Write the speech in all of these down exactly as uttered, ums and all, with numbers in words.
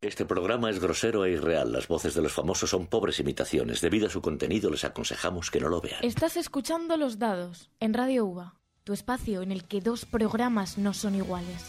Este programa es grosero e irreal. Las voces de los famosos son pobres imitaciones. Debido a su contenido, les aconsejamos que no lo vean. Estás escuchando Los Dados, en Radio Uva, tu espacio en el que dos programas no son iguales.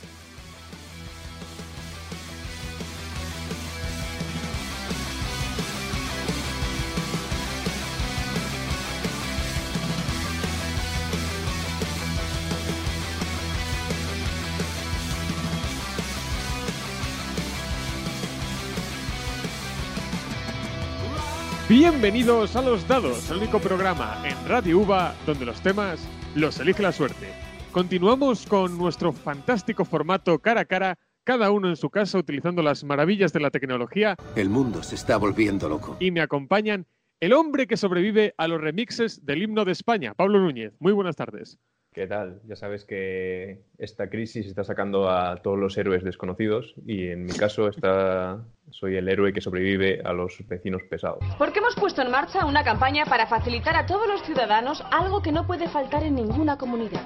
Bienvenidos a Los Dados, el único programa en Radio Uva donde los temas los elige la suerte. Continuamos con nuestro fantástico formato cara a cara, cada uno en su casa utilizando las maravillas de la tecnología. El mundo se está volviendo loco. Y me acompañan el hombre que sobrevive a los remixes del himno de España, Pablo Núñez. Muy buenas tardes. ¿Qué tal? Ya sabes que esta crisis está sacando a todos los héroes desconocidos y en mi caso está... soy el héroe que sobrevive a los vecinos pesados. Porque hemos puesto en marcha una campaña para facilitar a todos los ciudadanos algo que no puede faltar en ninguna comunidad.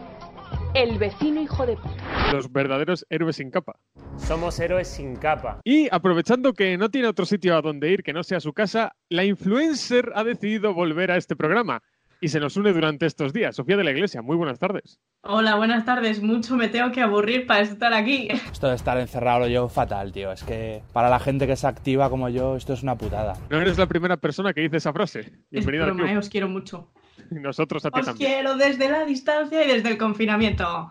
El vecino hijo de puta. Los verdaderos héroes sin capa. Somos héroes sin capa. Y aprovechando que no tiene otro sitio a donde ir que no sea su casa, la influencer ha decidido volver a este programa. Y se nos une durante estos días. Sofía de la Iglesia, muy buenas tardes. Hola, buenas tardes. Mucho me tengo que aburrir para estar aquí. Esto de estar encerrado lo llevo fatal, tío. Es que para la gente que es activa como yo, esto es una putada. No eres la primera persona que dice esa frase. Bienvenida es broma, al club. Os quiero mucho. Y nosotros a ti os también. Os quiero desde la distancia y desde el confinamiento.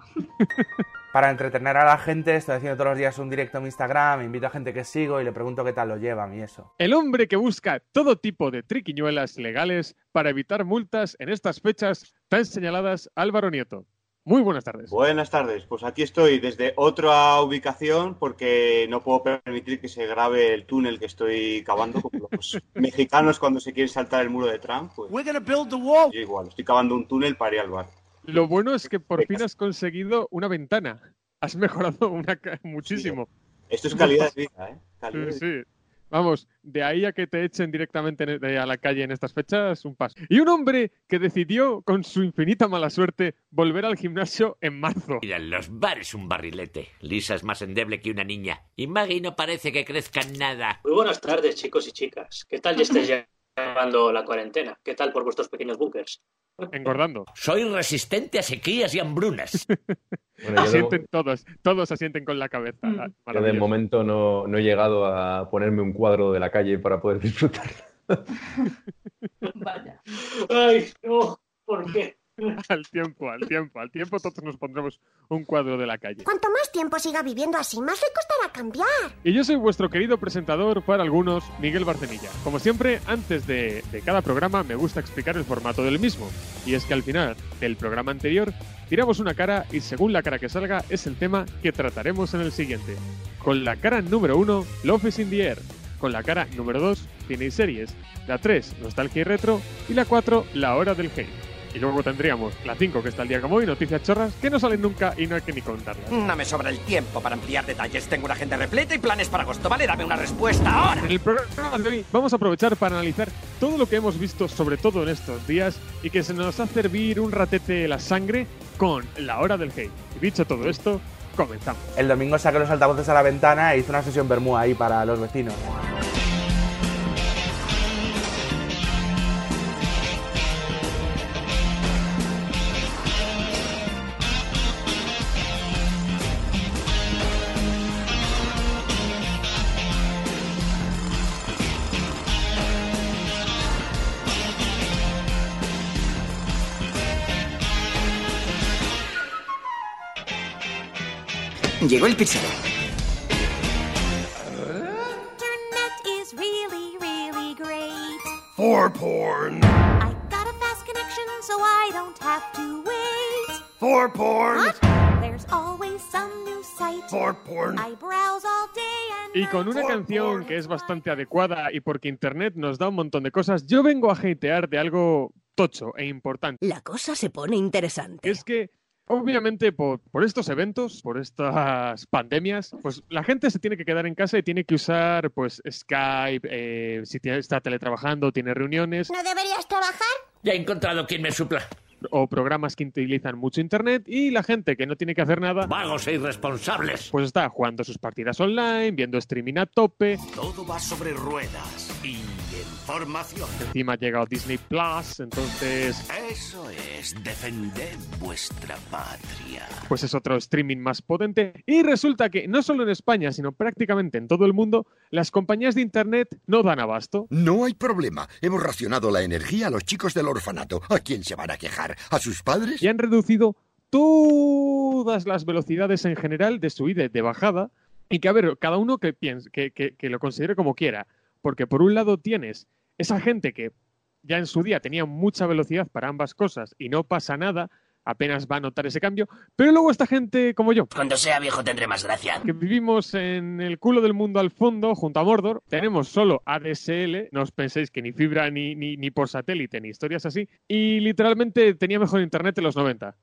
Para entretener a la gente, estoy haciendo todos los días un directo en mi Instagram, invito a gente que sigo y le pregunto qué tal lo llevan y eso. El hombre que busca todo tipo de triquiñuelas legales para evitar multas en estas fechas tan señaladas, Álvaro Nieto. Muy buenas tardes. Buenas tardes, pues aquí estoy desde otra ubicación porque no puedo permitir que se grabe el túnel que estoy cavando como los mexicanos cuando se quieren saltar el muro de Trump. Pues, We're gonna build the wall. Yo igual, estoy cavando un túnel para ir al bar. Lo bueno es que por fin has conseguido una ventana. Has mejorado una ca- muchísimo. Sí. Esto es calidad de vida, ¿eh? Calidad sí, de vida. sí. Vamos, de ahí a que te echen directamente a la calle en estas fechas, un paso. Y un hombre que decidió, con su infinita mala suerte, volver al gimnasio en marzo. Mira, los bares un barrilete. Lisa es más endeble que una niña. Y Maggie no parece que crezca nada. Muy buenas tardes, chicos y chicas. ¿Qué tal ya estáis llevando la cuarentena? ¿Qué tal por vuestros pequeños búnkers? Engordando. Soy resistente a sequías y hambrunas. Bueno, asienten de... todos, todos asienten con la cabeza. Mm. Yo de momento no, no he llegado a ponerme un cuadro de la calle para poder disfrutar. Vaya. Ay, no, ¿por qué? Al tiempo, al tiempo, al tiempo todos nos pondremos un cuadro de la calle. Cuanto más tiempo siga viviendo así, más le costará cambiar. Y yo soy vuestro querido presentador, para algunos, Miguel Barcenilla. Como siempre, antes de, de cada programa me gusta explicar el formato del mismo. Y es que al final del programa anterior tiramos una cara y según la cara que salga es el tema que trataremos en el siguiente. Con la cara número uno, Love is in the Air. Con la cara número dos, cine y series. La tres, nostalgia y retro. Y la cuatro, la hora del hate. Y luego tendríamos la cinco, que está el día como hoy, noticias chorras, que no salen nunca y no hay que ni contarlas. No me sobra el tiempo para ampliar detalles. Tengo una agenda repleta y planes para agosto. Vale, dame una respuesta ahora. En el programa de hoy vamos a aprovechar para analizar todo lo que hemos visto, sobre todo en estos días, y que se nos hace hervir un ratete la sangre con la hora del hate. Y dicho todo esto, comenzamos. El domingo saqué los altavoces a la ventana e hice una sesión bermúa ahí para los vecinos. Llegó el pizzero. Internet is really, really great. For porn. I got a fast connection so I don't have to wait. For porn. What? There's always some new site. For porn. I browse all day and Y con una canción que es bastante adecuada y porque internet nos da un montón de cosas, yo vengo a hatear de algo tocho e importante. La cosa se pone interesante. Es que obviamente por, por estos eventos, por estas pandemias, pues la gente se tiene que quedar en casa y tiene que usar pues Skype, eh, si tiene, está teletrabajando, tiene reuniones. ¿No deberías trabajar? Ya he encontrado quien me supla. o programas que utilizan mucho internet, y la gente que no tiene que hacer nada, vagos e irresponsables, pues está jugando sus partidas online, viendo streaming a tope. Todo va sobre ruedas y información. Encima ha llegado Disney Plus, entonces... Eso es, defender vuestra patria. Pues es otro streaming más potente. Y resulta que no solo en España, sino prácticamente en todo el mundo, las compañías de internet no dan abasto. No hay problema. Hemos racionado la energía a los chicos del orfanato. ¿A quién se van a quejar? ¿A sus padres? Y han reducido todas las velocidades en general de subida y de bajada. Y que, a ver, cada uno que piense, que, que, que lo considere como quiera. Porque por un lado tienes esa gente que ya en su día tenía mucha velocidad para ambas cosas y no pasa nada, apenas va a notar ese cambio, pero luego esta gente como yo. Cuando sea viejo tendré más gracia. Que vivimos en el culo del mundo al fondo, junto a Mordor, tenemos solo A D S L, no os penséis que ni fibra, ni, ni, ni por satélite, ni historias así, y literalmente tenía mejor internet en los noventa.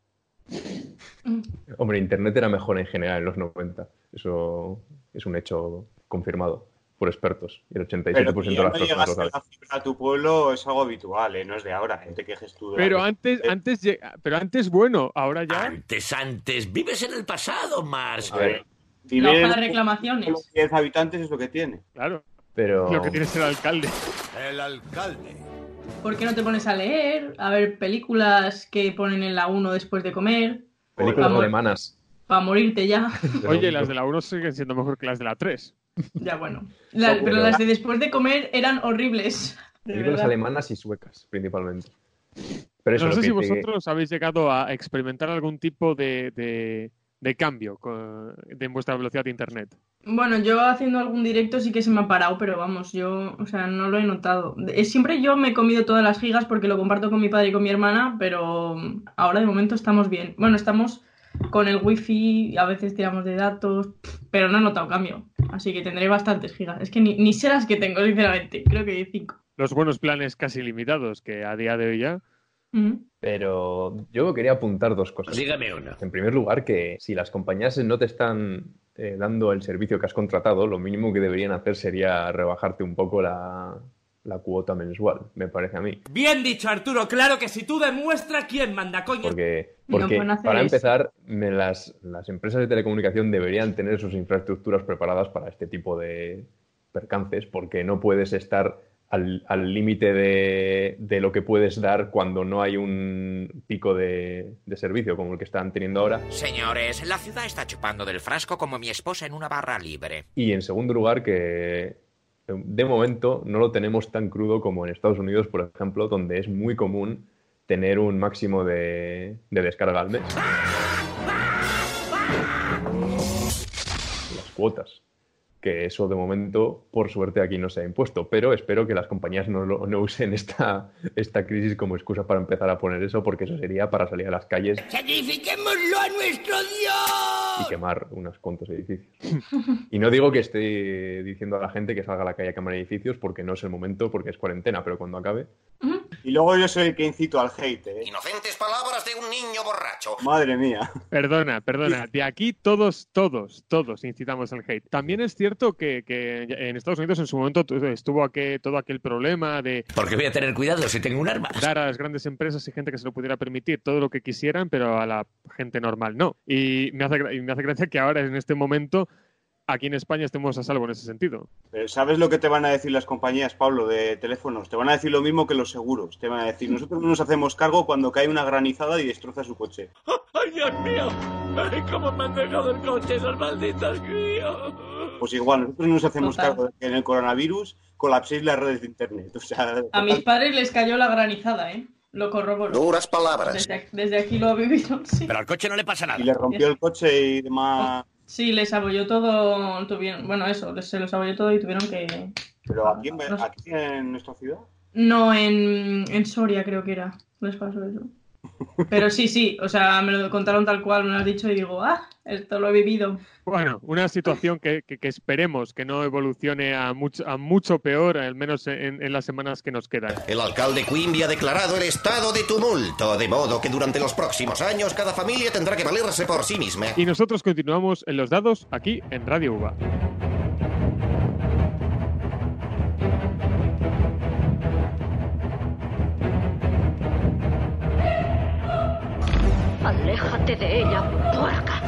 Hombre, internet era mejor en general en los noventa, eso es un hecho confirmado por expertos, y el ochenta y siete por ciento de las personas lo saben. La fibra a tu pueblo es algo habitual, ¿eh? No es de ahora, no te quejes tú. De pero la... antes, antes, pero antes bueno, ahora ya. Antes, antes, vives en el pasado, Mars. A ver, la hoja de reclamaciones. diez habitantes es lo que tiene. Claro. Pero lo que tiene es el alcalde. El alcalde. ¿Por qué no te pones a leer, a ver películas que ponen en la uno después de comer? Películas alemanas. Para morirte ya. Oye, las de la uno siguen siendo mejor que las de la tres. Ya, bueno. La, pero las de después de comer eran horribles. Películas verdad. alemanas y suecas, principalmente. Pero eso no sé si te... vosotros habéis llegado a experimentar algún tipo de, de, de cambio con, de vuestra velocidad de internet. Bueno, yo haciendo algún directo sí que se me ha parado, pero vamos, yo, o sea, no lo he notado. Siempre yo me he comido todas las gigas porque lo comparto con mi padre y con mi hermana, pero ahora de momento estamos bien. Bueno, estamos con el wifi, a veces tiramos de datos, pero no he notado cambio. Así que tendré bastantes gigas. Es que ni, ni sé las que tengo, sinceramente. Creo que cinco. Los buenos planes casi ilimitados, que a día de hoy ya... Uh-huh. Pero yo quería apuntar dos cosas. Dígame una. En primer lugar, que si las compañías no te están eh, dando el servicio que has contratado, lo mínimo que deberían hacer sería rebajarte un poco la, la cuota mensual, me parece a mí. Bien dicho, Arturo. Claro que si tú demuestras quién manda, coño. Porque, porque no para empezar, me las, las empresas de telecomunicación deberían tener sus infraestructuras preparadas para este tipo de percances, porque no puedes estar al límite de, de lo que puedes dar cuando no hay un pico de, de servicio como el que están teniendo ahora. Señores, la ciudad está chupando del frasco como mi esposa en una barra libre. Y en segundo lugar, que de momento no lo tenemos tan crudo como en Estados Unidos, por ejemplo, donde es muy común tener un máximo de, de descarga al mes. Las cuotas. Que eso de momento, por suerte, aquí no se ha impuesto. Pero espero que las compañías no, no usen esta, esta crisis como excusa para empezar a poner eso, porque eso sería para salir a las calles. ¡Sacrifiquémoslo a nuestro Dios! Y quemar unos cuantos edificios. Y no digo que esté diciendo a la gente que salga a la calle a quemar edificios, porque no es el momento, porque es cuarentena, pero cuando acabe... Y luego yo soy el que incito al hate, ¿eh? Inocentes palabras de un niño borracho. Madre mía. Perdona, perdona. De aquí todos, todos, todos incitamos al hate. También es cierto que, que en Estados Unidos en su momento estuvo aquel, todo aquel problema de... Porque voy a tener cuidado si tengo un arma. Dar a las grandes empresas y gente que se lo pudiera permitir todo lo que quisieran, pero a la gente normal no. Y me hace, y me hace gracia que ahora, en este momento... aquí en España estemos a salvo en ese sentido. Pero ¿sabes lo que te van a decir las compañías, Pablo, de teléfonos? Te van a decir lo mismo que los seguros. Te van a decir, nosotros no nos hacemos cargo cuando cae una granizada y destroza su coche. ¡Ay, Dios mío! ¡Ay, cómo me han dejado el coche esos malditos críos! Pues igual, nosotros no nos hacemos Total. cargo de que en el coronavirus colapséis las redes de internet. O sea, a mis padres les cayó la granizada, ¿eh? Lo corroboro. Duras palabras. Desde, desde aquí lo he vivido, sí. Pero al coche no le pasa nada. Y le rompió el coche y demás... Sí, les abolló todo, tuvieron, bueno, eso, se los abolló todo y tuvieron que... ¿Pero aquí en, no sé. aquí en nuestra ciudad? No, en, en Soria creo que era, les pasó eso. Pero sí, sí, o sea, me lo contaron tal cual, me lo has dicho y digo, ah, esto lo he vivido. Bueno, una situación que, que, que esperemos que no evolucione a mucho, a mucho peor, al menos en, en las semanas que nos quedan. El alcalde Quimby ha declarado el estado de tumulto, de modo que durante los próximos años cada familia tendrá que valerse por sí misma. Y nosotros continuamos en Los Dados, aquí en Radio Uva. Aléjate de ella, puerca.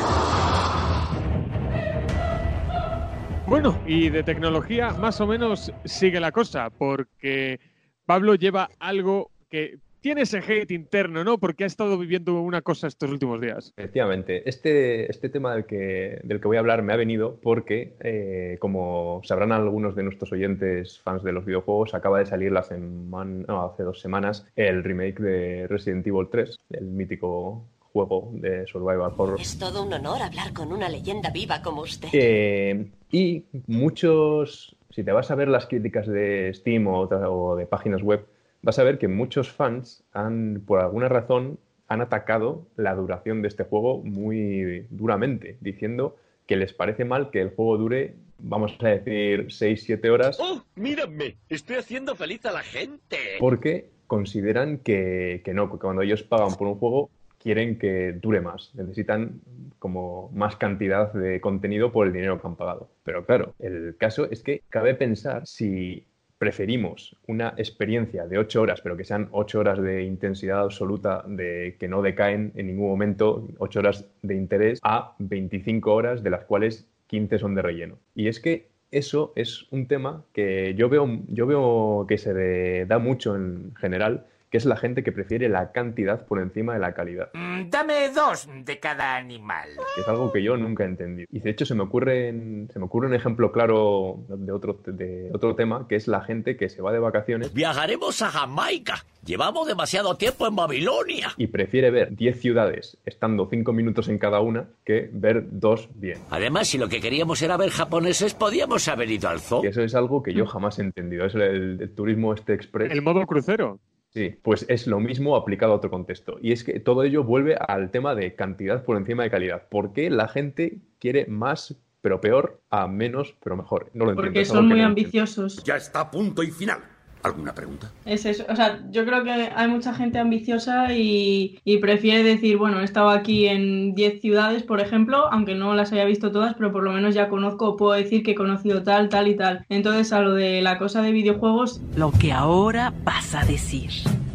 Bueno, y de tecnología más o menos sigue la cosa, porque Pablo lleva algo que tiene ese hate interno, ¿no? Porque ha estado viviendo una cosa estos últimos días. Efectivamente. Este, este tema del que, del que voy a hablar me ha venido porque, eh, como sabrán algunos de nuestros oyentes fans de los videojuegos, acaba de salir la semana, no, hace dos semanas el remake de Resident Evil tres, el mítico juego de survival horror. Es todo un honor hablar con una leyenda viva como usted. Eh, y muchos, si te vas a ver las críticas de Steam o, o de páginas web, vas a ver que muchos fans han, por alguna razón, han atacado la duración de este juego muy duramente, diciendo que les parece mal que el juego dure, vamos a decir, seis siete horas. ¡Oh, mírame! Estoy haciendo feliz a la gente. Porque consideran que, que no, que cuando ellos pagan por un juego quieren que dure más, necesitan como más cantidad de contenido por el dinero que han pagado. Pero claro, el caso es que cabe pensar si preferimos una experiencia de ocho horas, pero que sean ocho horas de intensidad absoluta, de que no decaen en ningún momento, ocho horas de interés, a veinticinco horas, de las cuales quince son de relleno. Y es que eso es un tema que yo veo, yo veo que se da mucho en general, que es la gente que prefiere la cantidad por encima de la calidad. Mm, dame dos de cada animal. Es algo que yo nunca he entendido. Y de hecho se me ocurre, se me ocurre un ejemplo claro de otro, de otro tema, que es la gente que se va de vacaciones. Viajaremos a Jamaica. Llevamos demasiado tiempo en Babilonia. Y prefiere ver diez ciudades estando cinco minutos en cada una que ver dos bien. Además, si lo que queríamos era ver japoneses, podíamos haber ido al zoo. Y eso es algo que yo jamás he entendido. Es el, el turismo este express. El modo crucero. Sí, pues es lo mismo aplicado a otro contexto. Y es que todo ello vuelve al tema de cantidad por encima de calidad. ¿Por qué la gente quiere más pero peor a menos pero mejor? No lo entiendo. Porque son muy ambiciosos. Ya está a punto y final. ¿Alguna pregunta? Es eso, o sea, yo creo que hay mucha gente ambiciosa y, y prefiere decir, bueno, he estado aquí en diez ciudades, por ejemplo, aunque no las haya visto todas, pero por lo menos ya conozco o puedo decir que he conocido tal, tal y tal. Entonces, a lo de la cosa de videojuegos... Lo que ahora vas a decir,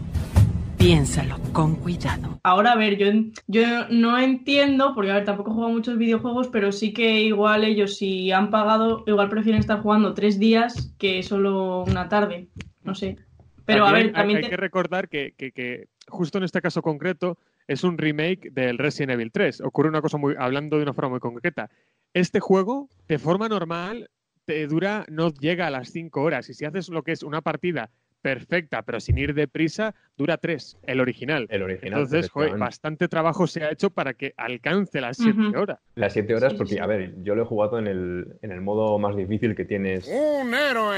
piénsalo con cuidado. Ahora, a ver, yo, yo no entiendo, porque a ver, tampoco juego muchos videojuegos, pero sí que igual ellos, si han pagado, igual prefieren estar jugando tres días que solo una tarde. No sé. Pero Aquí a ver, hay, también hay te... que recordar que, que, que justo en este caso concreto es un remake del Resident Evil tres. Ocurre una cosa muy, hablando de una forma muy concreta. Este juego, de forma normal, te dura, no llega a las cinco horas. Y si haces lo que es una partida perfecta, pero sin ir deprisa, dura tres, el original. El original. Entonces, joder, bastante trabajo se ha hecho para que alcance las siete Uh-huh. horas. Las siete horas, Sí, porque, sí. a ver, yo lo he jugado en el, en el modo más difícil que tienes ¡Un héroe!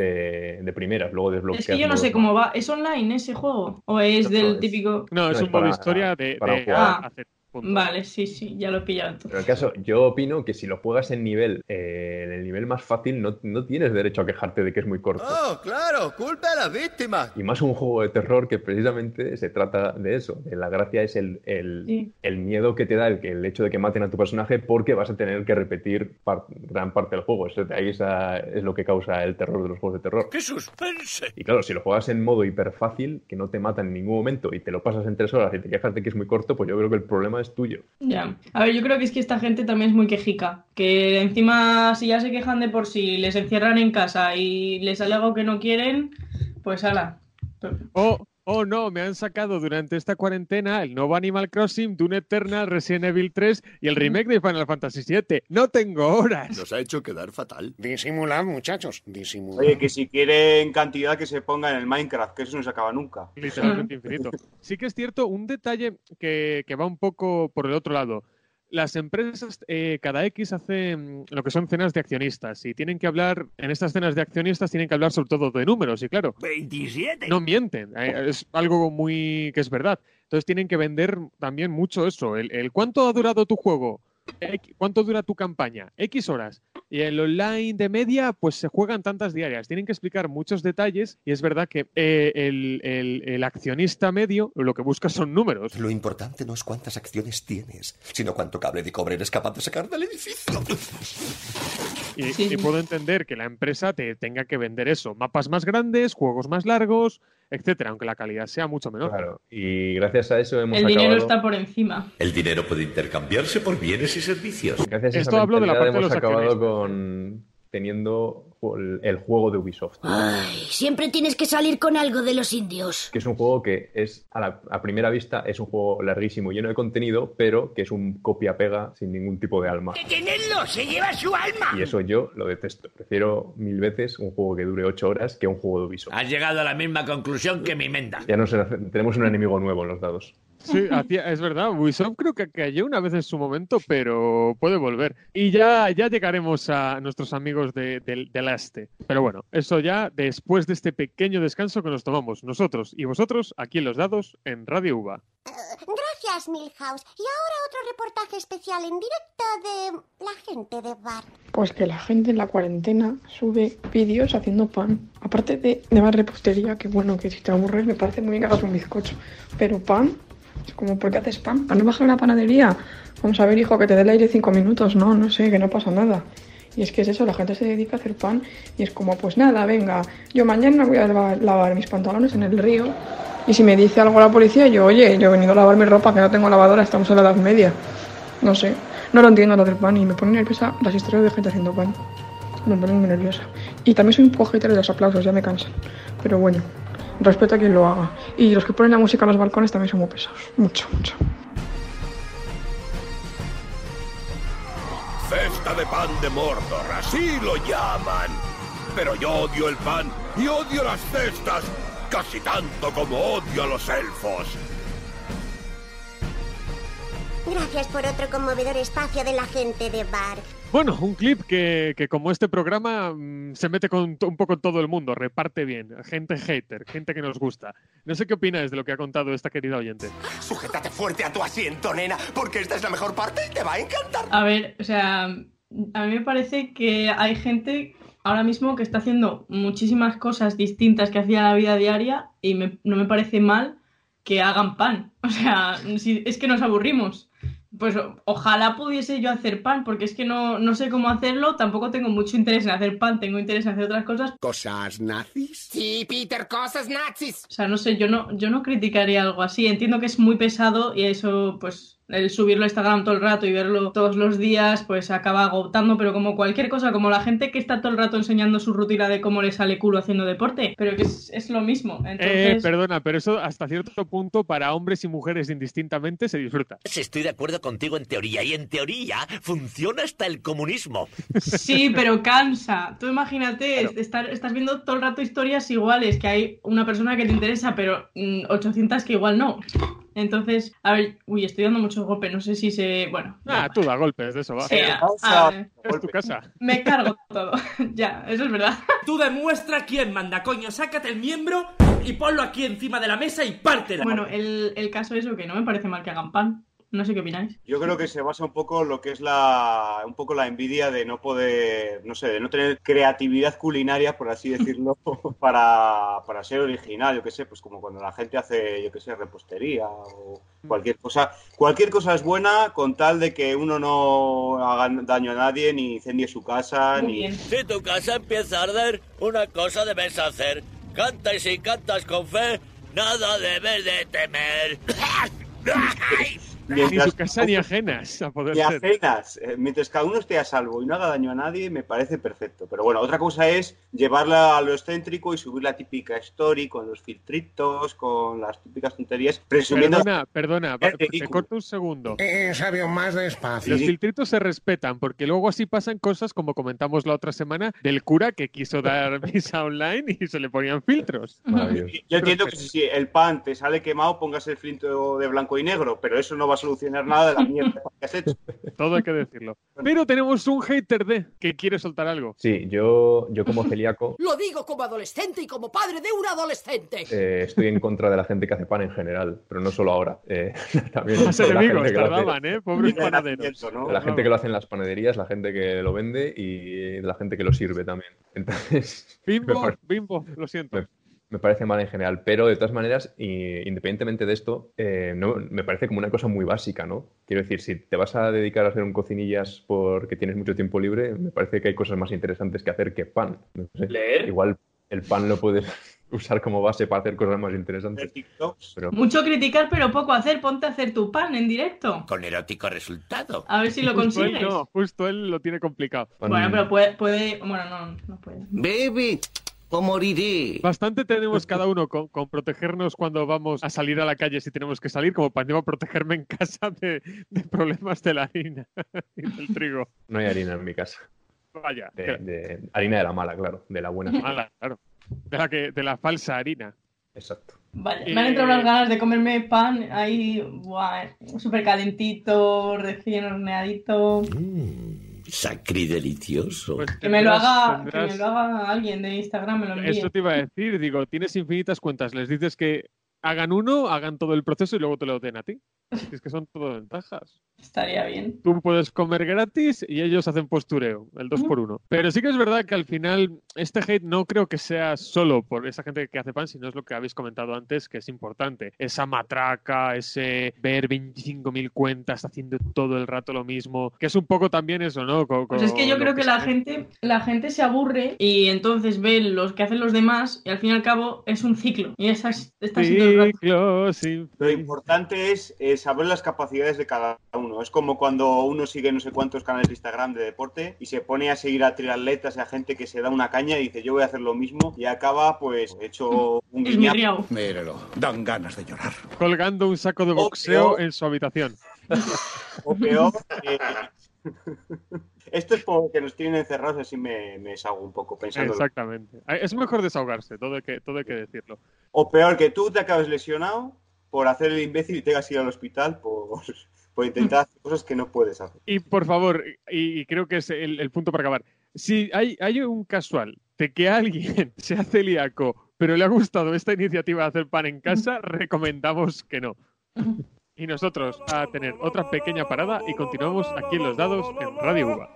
de, de primeras, luego desbloqueas. Es que yo no nuevos sé mapas. cómo va. ¿Es online ese juego? ¿O es No, del es- típico...? No, es No, un es modo para- historia de, para de jugar. hacer puntos. Vale, sí, sí, ya lo he pillado entonces. Pero en el caso, yo opino que si lo juegas en nivel, eh, en el nivel más fácil, no, no tienes derecho a quejarte de que es muy corto. ¡Oh, claro! ¡Culpa a las víctimas! Y más un juego de terror que precisamente se trata de eso. De la gracia es el, el, Sí. el miedo que te da el, que- el hecho de que maten a tu personaje porque vas a tener que repetir par- gran parte del juego. Eso de ahí esa- es lo que causa el terror de los juegos de terror. ¡Qué suspense! Y claro, si lo juegas en modo hiper fácil, que no te matan en ningún momento y te lo pasas en tres horas y te quejas de que es muy corto, pues yo creo que el problema es tuyo. Ya. A ver, yo creo que es que esta gente también es muy quejica. Que encima, si ya se quejan de por sí, les encierran en casa y les sale algo que no quieren, pues ala. Oh, oh no, me han sacado durante esta cuarentena el nuevo Animal Crossing, Doom Eternal, Resident Evil tres y el remake de Final Fantasy siete. No tengo horas. Nos ha hecho quedar fatal. Disimulad, muchachos, disimulad. Oye, que si quieren cantidad que se ponga en el Minecraft, que eso no se acaba nunca. Literalmente infinito. Sí que es cierto, un detalle que, que va un poco por el otro lado. Las empresas eh, cada X hacen lo que son cenas de accionistas y tienen que hablar, en estas cenas de accionistas tienen que hablar sobre todo de números y claro, veintisiete. no mienten, eh, es algo muy que es verdad. Entonces tienen que vender también mucho eso, el, el cuánto ha durado tu juego, X- cuánto dura tu campaña, X horas. Y el online de media, pues se juegan tantas diarias. Tienen que explicar muchos detalles y es verdad que eh, el, el- el accionista medio lo que busca son números. Lo importante no es cuántas acciones tienes, sino cuánto cable de cobre eres capaz de sacar del edificio. Y, Sí, y sí. puedo entender que la empresa te tenga que vender eso, mapas más grandes, juegos más largos, etcétera, aunque la calidad sea mucho menor. Claro, y gracias a eso hemos El acabado... dinero está por encima. El dinero puede intercambiarse por bienes y servicios. Gracias a esa Esto hablo de la mentalidad parte de hemos los acabado accionistas. con teniendo el, el juego de Ubisoft. Ay, siempre tienes que salir con algo de los indios. Que es un juego que es, a, la, a primera vista, es un juego larguísimo, lleno de contenido, pero que es un copia-pega sin ningún tipo de alma. ¡Tenerlo! ¡Se lleva su alma! Y eso yo lo detesto. Prefiero mil veces un juego que dure ocho horas que un juego de Ubisoft. Has llegado a la misma conclusión que mi menda. Ya no sé, tenemos un enemigo nuevo en los dados. Sí, hacía- es verdad, Ubisoft creo que cayó una vez en su momento, pero puede volver. Y ya, ya llegaremos a nuestros amigos de, del del este. Pero bueno, eso ya después de este pequeño descanso que nos tomamos nosotros y vosotros aquí en Los Dados en Radio Uva. Gracias, Milhouse. Y ahora otro reportaje especial en directo de la gente de bar. Pues que la gente en la cuarentena sube vídeos haciendo pan. Aparte de, de más repostería, que bueno, que si te aburres me parece muy bien que hagas un bizcocho. Pero pan, es como, ¿por qué haces pan? ¿Para no bajar a la panadería? Vamos a ver, hijo, que te dé el aire cinco minutos. No, no sé, que no pasa nada. Y es que es eso, la gente se dedica a hacer pan y es como, pues nada, venga, yo mañana voy a lavar, lavar mis pantalones en el río y si me dice algo la policía, yo, oye, yo he venido a lavar mi ropa, que no tengo lavadora, estamos en la Edad Media. No sé, no lo entiendo lo del pan y me pone nerviosa las historias de gente haciendo pan. Me pone muy nerviosa. Y también soy un poco hater de los aplausos, ya me cansan. Pero bueno, respeto a quien lo haga. Y los que ponen la música en los balcones también son muy pesados, mucho, mucho. Cesta de pan de Mordor, así lo llaman. Pero yo odio el pan y odio las cestas casi tanto como odio a los elfos. Gracias por otro conmovedor espacio de la gente de bar. Bueno, un clip que, que como este programa mmm, se mete con to- un poco en todo el mundo, reparte bien, gente hater, gente que nos gusta. No sé qué opináis de lo que ha contado esta querida oyente. Sujétate fuerte a tu asiento, nena, porque esta es la mejor parte y te va a encantar. A ver, o sea, a mí me parece que hay gente ahora mismo que está haciendo muchísimas cosas distintas que hacía en la vida diaria y me- no me parece mal que hagan pan. O sea, si, es que nos aburrimos. Pues o- ojalá pudiese yo hacer pan, porque es que no, no sé cómo hacerlo, tampoco tengo mucho interés en hacer pan, tengo interés en hacer otras cosas. ¿Cosas nazis? Sí, Peter, cosas nazis. O sea, no sé, yo no, yo no criticaría algo así. Entiendo que es muy pesado y eso, pues, el subirlo a Instagram todo el rato y verlo todos los días, pues acaba agotando, pero como cualquier cosa, como la gente que está todo el rato enseñando su rutina de cómo le sale culo haciendo deporte, pero que es, es lo mismo. Eh, Entonces, perdona, pero eso hasta cierto punto para hombres y mujeres indistintamente se disfruta. Estoy de acuerdo contigo en teoría, y en teoría funciona hasta el comunismo. sí, pero cansa. Tú imagínate, estar, estás viendo todo el rato historias iguales, que hay una persona que te interesa, pero mm, ochocientas que igual no. Entonces, a ver, uy, estoy dando mucho golpe, no sé si se... Bueno. Ah, tú da golpes, de eso va. Sí, a- a ver, Es tu casa. me cargo todo. Ya, eso es verdad. Tú demuestra quién manda, coño. Sácate el miembro y ponlo aquí encima de la mesa y pártela. Bueno, el, el caso es eso, que no me parece mal que hagan pan. No sé qué opináis. Yo creo que se basa un poco en lo que es la un poco la envidia de no poder, no sé, de no tener creatividad culinaria, por así decirlo, para, para ser original, yo qué sé, pues como cuando la gente hace, yo qué sé, repostería o cualquier cosa. Cualquier cosa es buena con tal de que uno no haga daño a nadie, ni incendie su casa, Muy ni... bien. Si tu casa empieza a arder, una cosa debes hacer. Canta y si cantas con fe, nada debes de temer. Ni su casa ni ajenas, a poder Ni ser. ajenas. Eh, Mientras cada uno esté a salvo y no haga daño a nadie, me parece perfecto. Pero bueno, otra cosa es llevarla a lo excéntrico y subir la típica story con los filtritos, con las típicas tonterías, presumiendo... Perdona, perdona, Es va- te ridículo. corto un segundo. Eh, sabio, más despacio. Los filtritos se respetan, porque luego así pasan cosas como comentamos la otra semana del cura que quiso dar misa online y se le ponían filtros. Yo entiendo que si el pan te sale quemado, pongas el filtro de blanco y negro, pero eso no va a solucionar nada de la mierda que has hecho. Todo hay que decirlo. Pero tenemos un hater de que quiere soltar algo. Sí, yo, yo como celíaco Lo digo como adolescente y como padre de un adolescente. eh, estoy en contra de la gente que hace pan en general, pero no solo ahora. Eh, también Los de la enemigos gente que lo hace- tardaban, ¿eh? Pobres panaderos. de la gente que lo hace en las panaderías, la gente que lo vende y de la gente que lo sirve también. Entonces, me Bimbo, parece- Bimbo, lo siento. me parece mal en general, pero de todas maneras, y, independientemente de esto, eh, no, me parece como una cosa muy básica, ¿no? Quiero decir, si te vas a dedicar a hacer un cocinillas porque tienes mucho tiempo libre, me parece que hay cosas más interesantes que hacer que pan. No sé. ¿Leer? Igual el pan lo puedes usar como base para hacer cosas más interesantes. Pero... Mucho criticar, pero poco hacer. Ponte a hacer tu pan en directo. Con erótico resultado. A ver si lo justo consigues. Él no, justo él lo tiene complicado. Bueno, pero puede... puede bueno, no, no puede. Baby... o moriré. Bastante tenemos cada uno con, con protegernos cuando vamos a salir a la calle si tenemos que salir, como para no protegerme en casa de, de problemas de la harina y del trigo. No hay harina en mi casa. Vaya. De, de, harina de la mala, claro. De la buena. Mala, claro. De la, que, de la falsa harina. Exacto. Vaya, Eh... me han entrado unas ganas de comerme pan ahí, súper calentito, recién horneadito. Mm. Sacridelicioso. Pues que, me lo haga, tendrás... que me lo haga alguien de Instagram, me lo envíe. Eso te iba a decir, digo, tienes infinitas cuentas, les dices que hagan uno, hagan todo el proceso y luego te lo den a ti. Es que son todo ventajas. Estaría bien. Tú puedes comer gratis y ellos hacen postureo, el dos por uno. Pero sí que es verdad que al final este hate no creo que sea solo por esa gente que hace pan, sino es lo que habéis comentado antes, que es importante. Esa matraca, ese ver veinticinco mil cuentas haciendo todo el rato lo mismo, que es un poco también eso, ¿no? Con, pues es que yo creo que, que la gente, la gente se aburre y entonces ve los que hacen los demás y al fin y al cabo es un ciclo. Y esa es, está siendo el ciclo, sí. Lo importante es, es saber las capacidades de cada uno. Es como cuando uno sigue no sé cuántos canales de Instagram de deporte y se pone a seguir a triatletas y a gente que se da una caña y dice yo voy a hacer lo mismo y acaba pues hecho un guiñapo. Míralo, dan ganas de llorar. Colgando un saco de boxeo en su habitación. O peor, eh... esto es porque nos tienen encerrados, así me, me deshago un poco pensando. Exactamente. Es mejor desahogarse, todo hay que, todo hay que decirlo. O peor, que tú te acabes lesionado por hacer el imbécil y tengas que ir al hospital por... por intentar hacer cosas que no puedes hacer. Y por favor, y, y creo que es el, el punto para acabar, si hay, hay un casual de que alguien sea celíaco, pero le ha gustado esta iniciativa de hacer pan en casa, recomendamos que no. Y nosotros a tener otra pequeña parada y continuamos aquí en Los Dados en Radio Uva.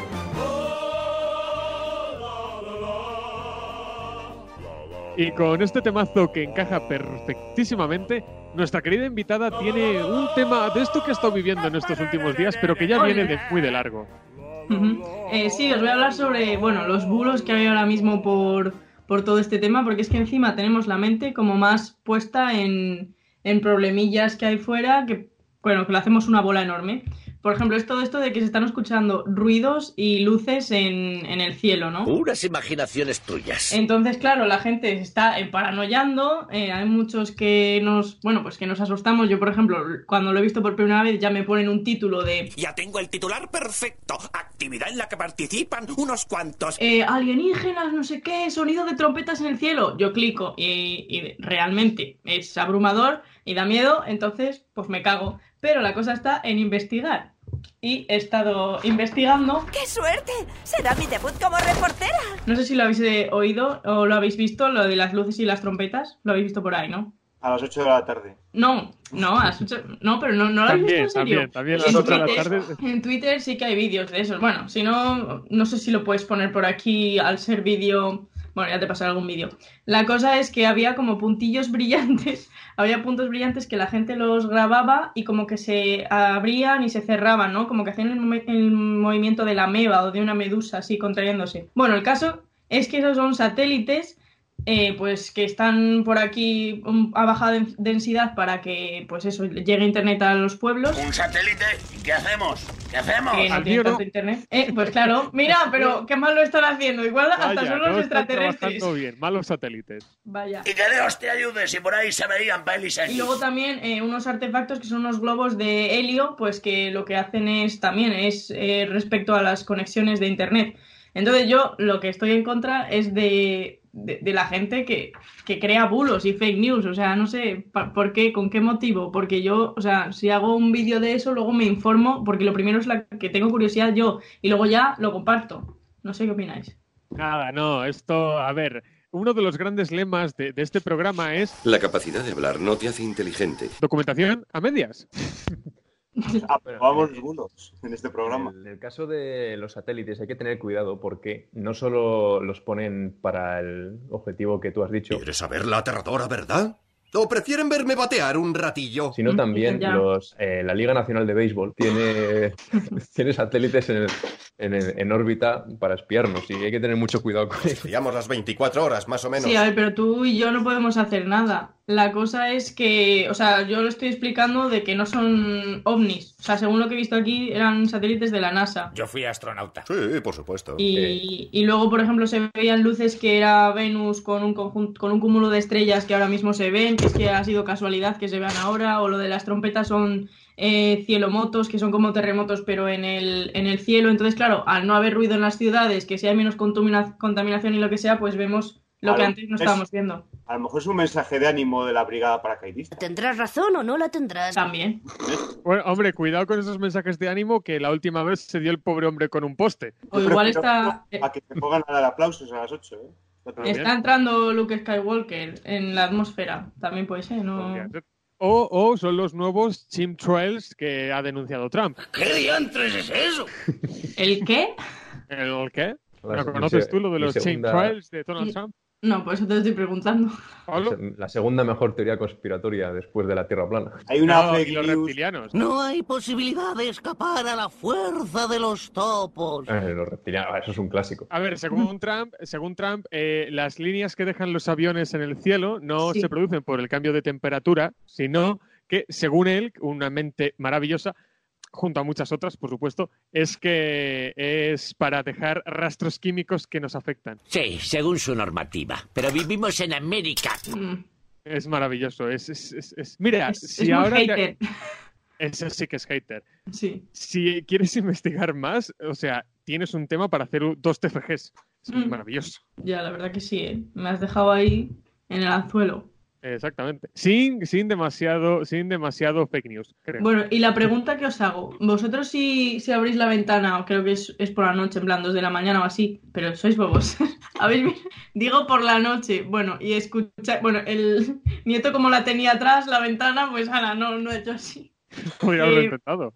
Y con este temazo que encaja perfectísimamente, nuestra querida invitada tiene un tema de esto que ha estado viviendo en estos últimos días, pero que ya viene de muy de largo. Uh-huh. Eh, sí, os voy a hablar sobre, bueno, los bulos que hay ahora mismo por, por todo este tema, porque es que encima tenemos la mente como más puesta en, en problemillas que hay fuera, que, bueno, que le hacemos una bola enorme. Por ejemplo, es todo esto de que se están escuchando ruidos y luces en, en el cielo, ¿no? Unas imaginaciones tuyas. Entonces, claro, la gente se está paranoiando, eh, hay muchos que nos, bueno, pues que nos asustamos. Yo, por ejemplo, cuando lo he visto por primera vez ya me ponen un título de... Ya tengo el titular perfecto, actividad en la que participan unos cuantos. Eh, alienígenas, no sé qué, sonido de trompetas en el cielo. Yo clico y, y realmente es abrumador y da miedo, entonces pues me cago. Pero la cosa está en investigar. Y he estado investigando. ¡Qué suerte! ¡Será mi debut como reportera! No sé si lo habéis eh, oído o lo habéis visto, lo de las luces y las trompetas. Lo habéis visto por ahí, ¿no? A las ocho de la tarde. No, no, a las ocho... No, pero no, no lo habéis visto en serio. También, también a las ocho de la tarde. En Twitter sí que hay vídeos de esos. Bueno, si no, no sé si lo puedes poner por aquí al ser vídeo... Bueno, ya te pasaré algún vídeo. La cosa es que había como puntillos brillantes, había puntos brillantes que la gente los grababa y como que se abrían y se cerraban, ¿no? Como que hacían el, mo- el movimiento de la ameba o de una medusa así contrayéndose. Bueno, el caso es que esos son satélites eh, pues que están por aquí um, a baja de- densidad para que, pues eso, llegue internet a los pueblos. ¿Un satélite? ¿Qué hacemos? ¿Qué hacemos? Que no tiene tanto internet. Eh, pues claro, mira, pero qué mal lo están haciendo. Igual hasta Vaya, son los no extraterrestres. están trabajando bien, malos satélites. Vaya. Y que Dios te ayude si por ahí se veían pelis aquí. Y luego también eh, unos artefactos que son unos globos de helio, pues que lo que hacen es también es eh, respecto a las conexiones de internet. Entonces yo lo que estoy en contra es de, de, de la gente que, que crea bulos y fake news. O sea, no sé por qué, con qué motivo. Porque yo, o sea, si hago un vídeo de eso, luego me informo, porque lo primero es la que tengo curiosidad yo y luego ya lo comparto. No sé qué opináis. Nada, no, esto, a ver... Uno de los grandes lemas de, de este programa es... La capacidad de hablar no te hace inteligente. Documentación a medias. Aprobamos los bulos en este programa. En el caso de los satélites hay que tener cuidado porque no solo los ponen para el objetivo que tú has dicho. ¿Quieres saber la aterradora verdad? ¿O prefieren verme batear un ratillo? Sino también los, eh, la Liga Nacional de Béisbol tiene, tiene satélites en, el, en, el, en órbita para espiarnos y hay que tener mucho cuidado con eso. Espiamos las veinticuatro horas, más o menos. Sí, a ver, pero tú y yo no podemos hacer nada. La cosa es que, o sea, yo lo estoy explicando de que no son ovnis. O sea, según lo que he visto aquí, eran satélites de la NASA. Yo fui astronauta. Sí, por supuesto. Y, eh. y luego, por ejemplo, se veían luces que era Venus con un conjunto, con un cúmulo de estrellas que ahora mismo se ven, que es que ha sido casualidad que se vean ahora, o lo de las trompetas son eh, cielomotos, que son como terremotos, pero en el, en el cielo. Entonces, claro, al no haber ruido en las ciudades, que si hay menos contamina- contaminación y lo que sea, pues vemos lo que antes no estábamos viendo. A lo mejor es un mensaje de ánimo de la brigada paracaidista. ¿Tendrás razón o no la tendrás? También. Bueno, hombre, cuidado con esos mensajes de ánimo que la última vez se dio el pobre hombre con un poste. O igual está... A que te pongan a dar aplausos a las ocho, ¿eh? Está entrando Luke Skywalker en la atmósfera. También puede ser, ¿no? O, o son los nuevos chemtrails que ha denunciado Trump. ¿Qué diantres es eso? ¿El qué? ¿El qué? ¿No La, conoces tú lo de los segunda... chemtrails de Donald Trump? No, por eso te estoy preguntando. La segunda mejor teoría conspiratoria después de la Tierra plana. Hay una no, fake y los news. reptilianos. No hay posibilidad de escapar a la fuerza de los topos. Eh, los reptilianos, eso es un clásico. A ver, según Trump, según Trump eh, las líneas que dejan los aviones en el cielo no Sí. se producen por el cambio de temperatura, sino que, según él, una mente maravillosa, junto a muchas otras, por supuesto, es que es para dejar rastros químicos que nos afectan. Sí, según su normativa. Pero vivimos en América. Mm. Es maravilloso. Es, es, es, es... Mira, Es, si es muy ahora... hater. Ese sí que es hater. Sí. Si quieres investigar más, o sea, tienes un tema para hacer dos T F Gs. Es Mm. maravilloso. Ya, la verdad que sí, ¿eh? Me has dejado ahí en el anzuelo. Exactamente. Sin, sin demasiado, sin demasiado fake news, creo. Bueno, y la pregunta que os hago, vosotros si, si abrís la ventana, o creo que es, es por la noche, en plan dos de la mañana o así, pero sois bobos. ¿Habéis vi- Digo por la noche, bueno, y escucháis, bueno, el nieto como la tenía atrás, la ventana, pues ala, no, no he hecho así. Podría haberlo Eh, intentado.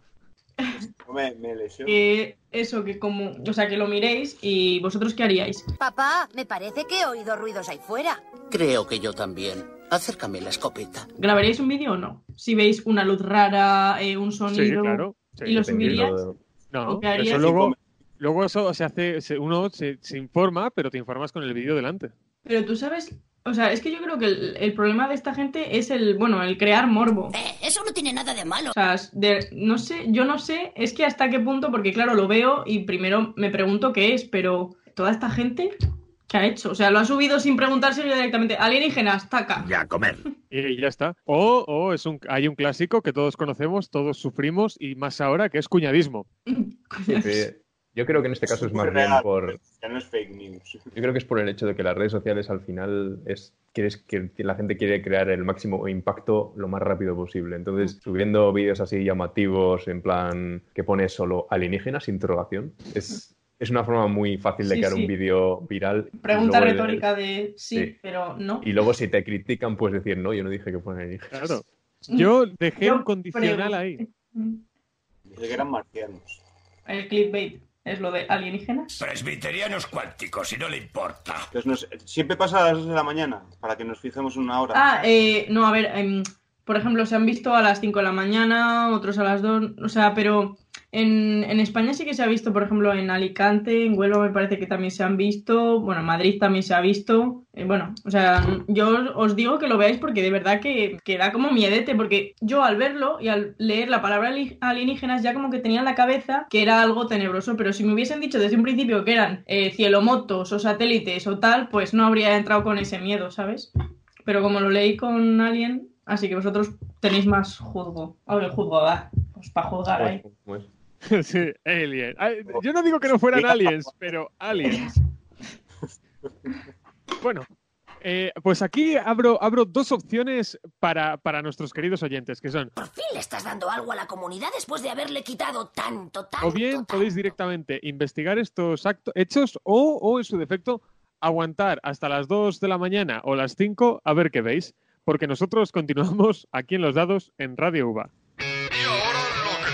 Me, me lesiono. Que eso, que como, o sea, que lo miréis y vosotros qué haríais. Papá, me parece que he oído ruidos ahí fuera. Creo que yo también. Acércame la escopeta. ¿Grabaríais un vídeo o no? Si veis una luz rara, eh, un sonido, Sí, claro. Sí, y lo dependiendo subiríais. de- No, ¿O qué harías? eso luego, luego eso se hace, se- uno se, se informa, pero te informas con el vídeo delante. Pero tú sabes, o sea, es que yo creo que el, el problema de esta gente es el, bueno, el crear morbo. Eh, eso no tiene nada de malo. O sea, de- no sé, yo no sé, es que hasta qué punto, porque claro, lo veo y primero me pregunto qué es, pero toda esta gente, ¿qué ha hecho? O sea, lo ha subido sin preguntarse directamente. Alienígenas, taca. Ya, comer. Y ya está. O, o es un, hay un clásico que todos conocemos, todos sufrimos, y más ahora, que es cuñadismo. Sí, sí. Yo creo que en este caso es más bien Real, por... Ya no es fake news. Yo creo que es por el hecho de que las redes sociales al final es quieres que la gente quiere crear el máximo impacto lo más rápido posible. Entonces, subiendo vídeos así llamativos, en plan que pone solo alienígenas, interrogación, es, es una forma muy fácil de Sí, crear sí. un vídeo viral. Pregunta Y luego el- retórica de sí, Sí. pero no. Y luego si te critican, puedes decir, no, yo no dije que fueran alienígenas. Claro. Yo dejé Yo un condicional pregunto. ahí. Dice que eran marcianos. El clickbait es lo de alienígenas. Presbiterianos cuánticos, si no le importa. Entonces, nos- siempre pasa a las dos de la mañana, para que nos fijemos una hora. Ah, eh, no, a ver, em, por ejemplo, se han visto a las cinco de la mañana, otros a las dos, o sea, pero en, en España sí que se ha visto, por ejemplo, en Alicante, en Huelva me parece que también se han visto, bueno, en Madrid también se ha visto, eh, bueno, o sea, yo os digo que lo veáis porque de verdad que, que da como miedete, porque yo al verlo y al leer la palabra ali- alienígenas ya como que tenía en la cabeza que era algo tenebroso, pero si me hubiesen dicho desde un principio que eran eh, cielomotos o satélites o tal, pues no habría entrado con ese miedo, ¿sabes? Pero como lo leí con Alien, así que vosotros tenéis más juzgo. A ver, juzgo, va. Pues para juzgar ahí. ¿Cómo es? Sí, alien. Ay, yo no digo que no fueran aliens, pero aliens. Bueno, eh, pues aquí abro, abro dos opciones para, para nuestros queridos oyentes, que son, Por fin le estás dando algo a la comunidad después de haberle quitado tanto, tanto. o bien podéis directamente investigar estos actos, hechos o, o, en su defecto, aguantar hasta las dos de la mañana o las cinco a ver qué veis, porque nosotros continuamos aquí en Los Dados en Radio U V A. Y ahora lo que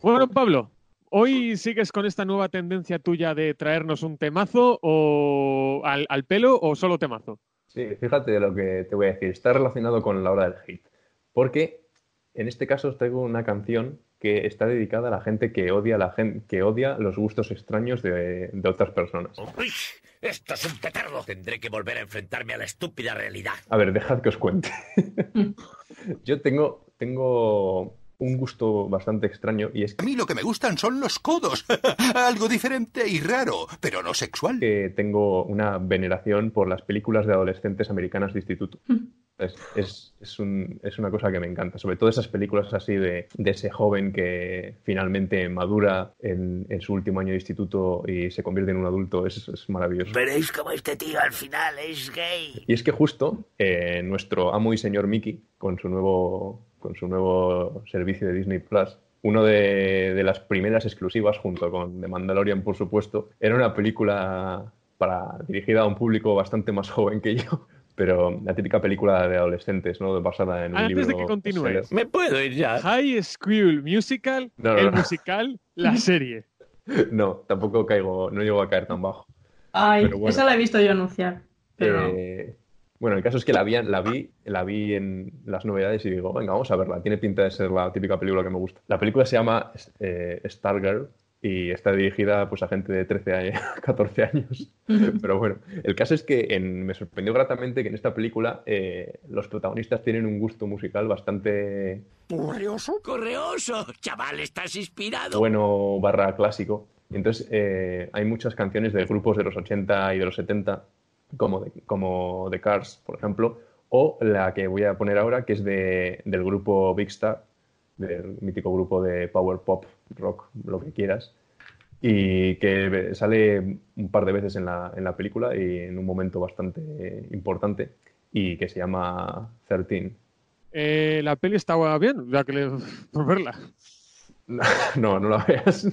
Bueno, Pablo, ¿hoy sigues con esta nueva tendencia tuya de traernos un temazo o al, al pelo o solo temazo? Sí, fíjate lo que te voy a decir. Está relacionado con la hora del hate. Porque en este caso os traigo una canción que está dedicada a la gente que odia, la gente, que odia los gustos extraños de, de otras personas. Uy, esto es un petardo. Tendré que volver a enfrentarme a la estúpida realidad. A ver, dejad que os cuente. Yo tengo, tengo un gusto bastante extraño y es que... A mí lo que me gustan son los codos. Algo diferente y raro, pero no sexual. Que tengo una veneración por las películas de adolescentes americanas de instituto. Es, es, es, un, es una cosa que me encanta, sobre todo esas películas así de, de ese joven que finalmente madura en, en su último año de instituto y se convierte en un adulto, es, es maravilloso. Veréis cómo este tío al final es gay. Y es que justo eh, nuestro amo y señor Mickey, con su nuevo, con su nuevo servicio de Disney Plus, uno de, de las primeras exclusivas, junto con The Mandalorian, por supuesto, era una película para, dirigida a un público bastante más joven que yo. Pero la típica película de adolescentes, ¿no? Basada en un Antes libro. Antes de que continúes. ¿Me puedo ir ya? High School Musical, no, no, el no. musical, la serie. No, tampoco caigo, no llego a caer tan bajo. Ay, pero bueno, esa la he visto yo anunciar. Pero... Eh, bueno, el caso es que la vi, la, vi, la vi en las novedades y digo, venga, vamos a verla. Tiene pinta de ser la típica película que me gusta. La película se llama eh, Stargirl. Y está dirigida pues, a gente de trece a catorce años. Pero bueno, el caso es que en, me sorprendió gratamente que en esta película eh, los protagonistas tienen un gusto musical bastante... ¿Correoso? ¡Correoso! Chaval, estás inspirado. Bueno, barra clásico. Y entonces eh, hay muchas canciones de grupos de los ochenta y de los setenta, como de, como The Cars, por ejemplo, o la que voy a poner ahora, que es de, del grupo Big Star, del mítico grupo de power pop, rock, lo que quieras, y que sale un par de veces en la, en la película y en un momento bastante importante, y que se llama trece. Eh, la peli está bien, ya que le... por verla. No, no la veas.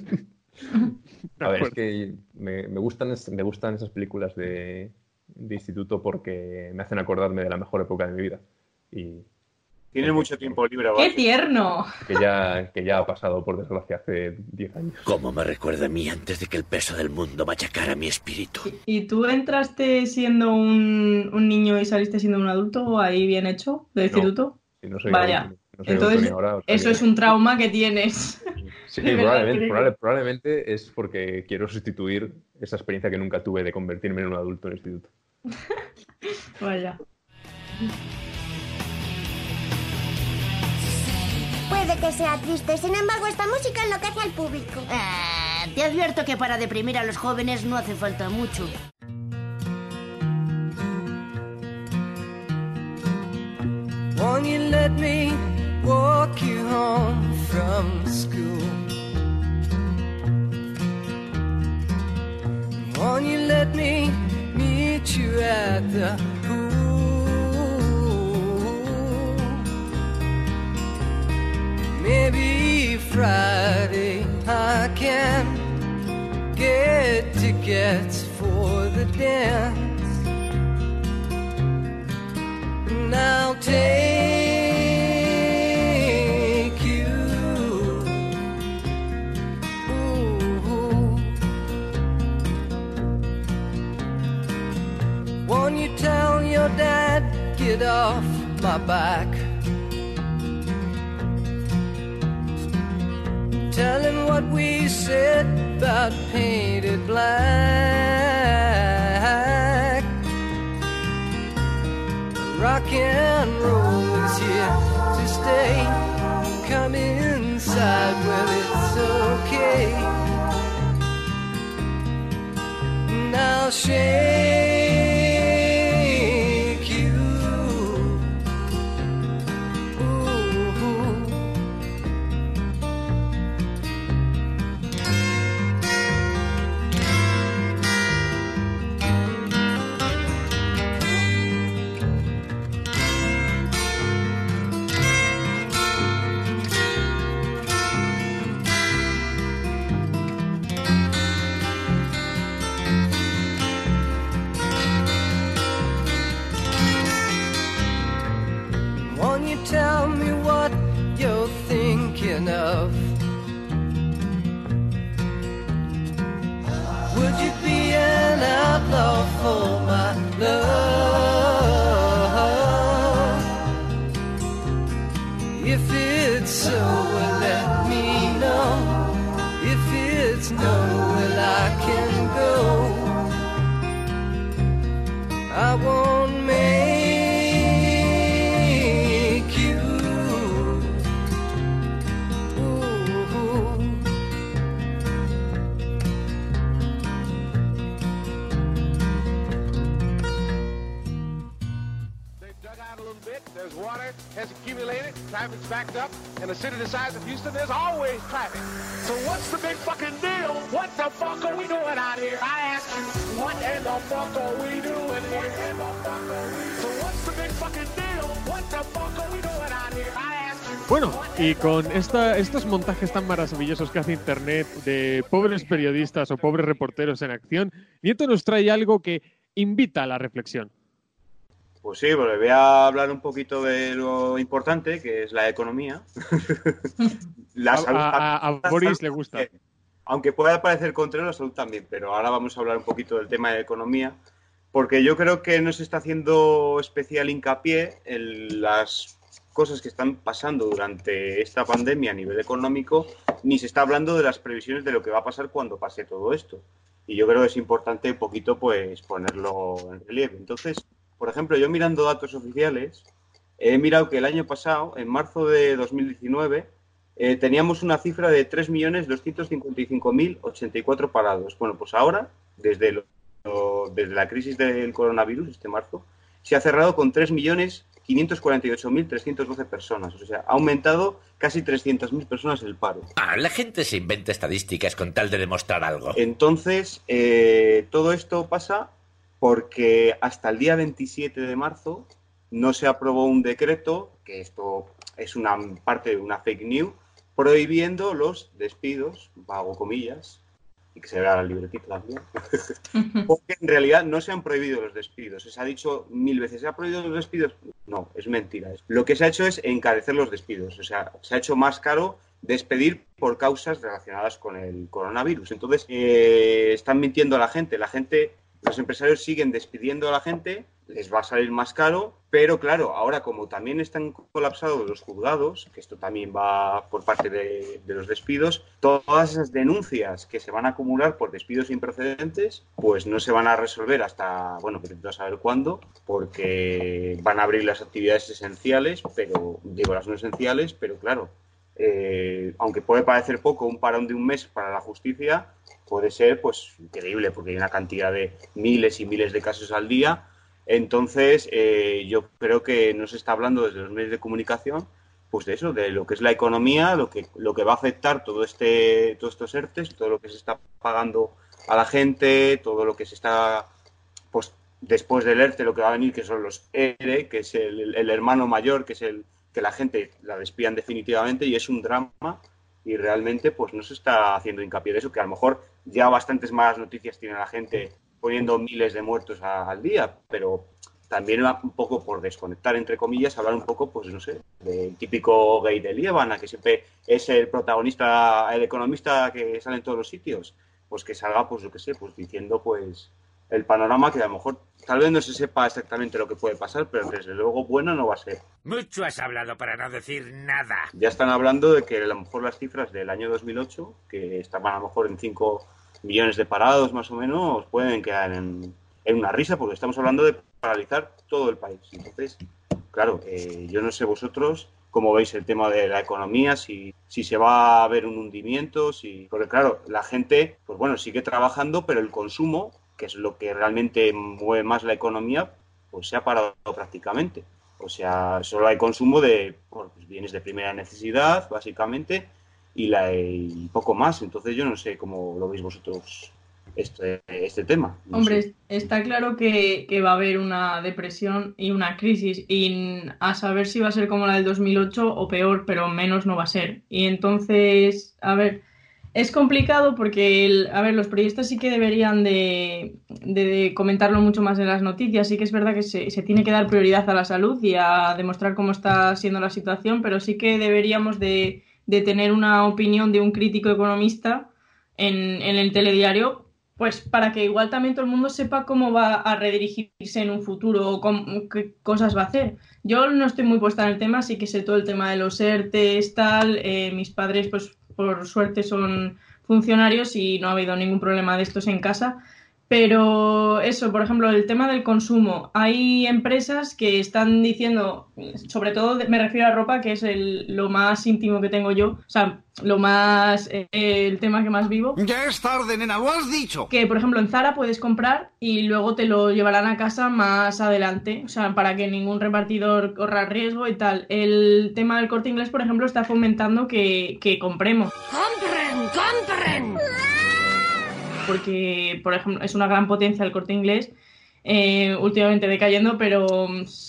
A ver, es que me, me, gustan, me gustan esas películas de, de instituto porque me hacen acordarme de la mejor época de mi vida. Y Tiene mucho tiempo libre. ¿Vale? ¡Qué tierno! Que ya, que ya ha pasado, por desgracia, hace diez años. ¿Cómo me recuerda a mí antes de que el peso del mundo machacara mi espíritu? ¿Y tú entraste siendo un, un niño y saliste siendo un adulto ahí bien hecho del no, instituto? Sí, no soy Vaya, adulto, no soy entonces ahora, o sea eso que... es un trauma que tienes. Sí, probablemente, probable, probablemente es porque quiero sustituir esa experiencia que nunca tuve de convertirme en un adulto en el instituto. Vaya. Puede que sea triste, sin embargo, esta música enloquece al público. Ah, te advierto que para deprimir a los jóvenes no hace falta mucho. Won't you let me walk you home from school? Won't you let me meet you at the maybe Friday I can get tickets for the dance. And I'll take you. Ooh. Won't you tell your dad, get off my back? Tell him what we said about painted black. Rock and roll is here to stay. Come inside, well, it's okay. And I'll shake you. Ooh. traffic has accumulated, traffic's backed up, and a city the size of Houston, there's always traffic. So what's the big fucking deal? What the fuck are we doing out here? I ask you, what in the fuck are we doing here? So what's the big fucking deal? What the fuck are we doing out here? I ask you. Bueno, y con esta, estos montajes tan maravillosos que hace Internet de pobres periodistas o pobres reporteros en acción, Nieto nos trae algo que invita a la reflexión. Pues sí, pues voy a hablar un poquito de lo importante, que es la economía. La salud, a, a, a Boris le gusta. Aunque pueda parecer contrario, la salud también, pero ahora vamos a hablar un poquito del tema de economía, porque yo creo que no se está haciendo especial hincapié en las cosas que están pasando durante esta pandemia a nivel económico, ni se está hablando de las previsiones de lo que va a pasar cuando pase todo esto. Y yo creo que es importante un poquito pues ponerlo en relieve. Entonces, por ejemplo, yo mirando datos oficiales, he mirado que el año pasado, en marzo de dos mil diecinueve, eh, teníamos una cifra de tres millones doscientos cincuenta y cinco mil ochenta y cuatro parados. Bueno, pues ahora, desde, lo, desde la crisis del coronavirus, este marzo, se ha cerrado con tres millones quinientos cuarenta y ocho mil trescientas doce personas. O sea, ha aumentado casi trescientas mil personas el paro. Ah, la gente se inventa estadísticas con tal de demostrar algo. Entonces, eh, todo esto pasa porque hasta el día veintisiete de marzo no se aprobó un decreto, que esto es una parte de una fake news, prohibiendo los despidos, hago comillas, y que se vea la libretita también, porque en realidad no se han prohibido los despidos. Se ha dicho mil veces, ¿se ha prohibido los despidos? No, es mentira. Lo que se ha hecho es encarecer los despidos. O sea, se ha hecho más caro despedir por causas relacionadas con el coronavirus. Entonces, eh, están mintiendo a la gente. La gente, los empresarios siguen despidiendo a la gente, les va a salir más caro, pero claro, ahora como también están colapsados los juzgados, que esto también va por parte de, de los despidos, todas esas denuncias que se van a acumular por despidos improcedentes, pues no se van a resolver hasta, bueno, que a saber cuándo, porque van a abrir las actividades esenciales, pero digo las no esenciales, pero claro, eh, aunque puede parecer poco, un parón de un mes para la justicia puede ser pues increíble, porque hay una cantidad de miles y miles de casos al día. Entonces, eh, yo creo que no se está hablando desde los medios de comunicación, pues de eso, de lo que es la economía, lo que lo que va a afectar todo este todos estos ERTES, todo lo que se está pagando a la gente, todo lo que se está, pues después del ERTE, lo que va a venir, que son los ERE, que es el, el hermano mayor, que es el que la gente la despidan definitivamente, y es un drama, y realmente pues no se está haciendo hincapié de eso, que a lo mejor ya bastantes malas noticias tiene la gente poniendo miles de muertos a, al día, pero también un poco por desconectar, entre comillas, hablar un poco, pues no sé, del típico gay de Liébana, que siempre es el protagonista, el economista que sale en todos los sitios, pues que salga, pues yo qué sé, pues diciendo pues el panorama, que a lo mejor tal vez no se sepa exactamente lo que puede pasar, pero desde luego bueno no va a ser. Mucho has hablado para no decir nada. Ya están hablando de que a lo mejor las cifras del año dos mil ocho, que estaban a lo mejor en cinco millones de parados más o menos, pueden quedar en, en una risa, porque estamos hablando de paralizar todo el país. Entonces, claro, eh, yo no sé vosotros cómo veis el tema de la economía, si, si se va a ver un hundimiento, si porque claro, la gente, pues bueno, sigue trabajando, pero el consumo, que es lo que realmente mueve más la economía, pues se ha parado prácticamente. O sea, solo hay consumo de pues, bienes de primera necesidad, básicamente, y, la, y poco más. Entonces yo no sé cómo lo veis vosotros este, este tema. No Hombre, sé. Está claro que, que va a haber una depresión y una crisis, y a saber si va a ser como la del dos mil ocho o peor, pero menos no va a ser. Y entonces, a ver, es complicado porque, el, a ver, los periodistas sí que deberían de, de, de comentarlo mucho más en las noticias. Sí que es verdad que se, se tiene que dar prioridad a la salud y a demostrar cómo está siendo la situación, pero sí que deberíamos de de tener una opinión de un crítico economista en, en el telediario, pues para que igual también todo el mundo sepa cómo va a redirigirse en un futuro o cómo, qué cosas va a hacer. Yo no estoy muy puesta en el tema, sí que sé todo el tema de los ERTES, tal, eh, mis padres pues por suerte son funcionarios y no ha habido ningún problema de estos en casa, Pero eso, por ejemplo, el tema del consumo. Hay empresas que están diciendo, sobre todo me refiero a ropa, que es el, lo más íntimo que tengo yo, o sea, lo más, eh, el tema que más vivo. Ya es tarde, nena, lo has dicho. Que, por ejemplo, en Zara puedes comprar y luego te lo llevarán a casa más adelante, o sea, para que ningún repartidor corra riesgo y tal. El tema del Corte Inglés, por ejemplo, está fomentando que, que compremos. ¡Compren, compren! Porque, por ejemplo, es una gran potencia el Corte Inglés, eh, últimamente decayendo, pero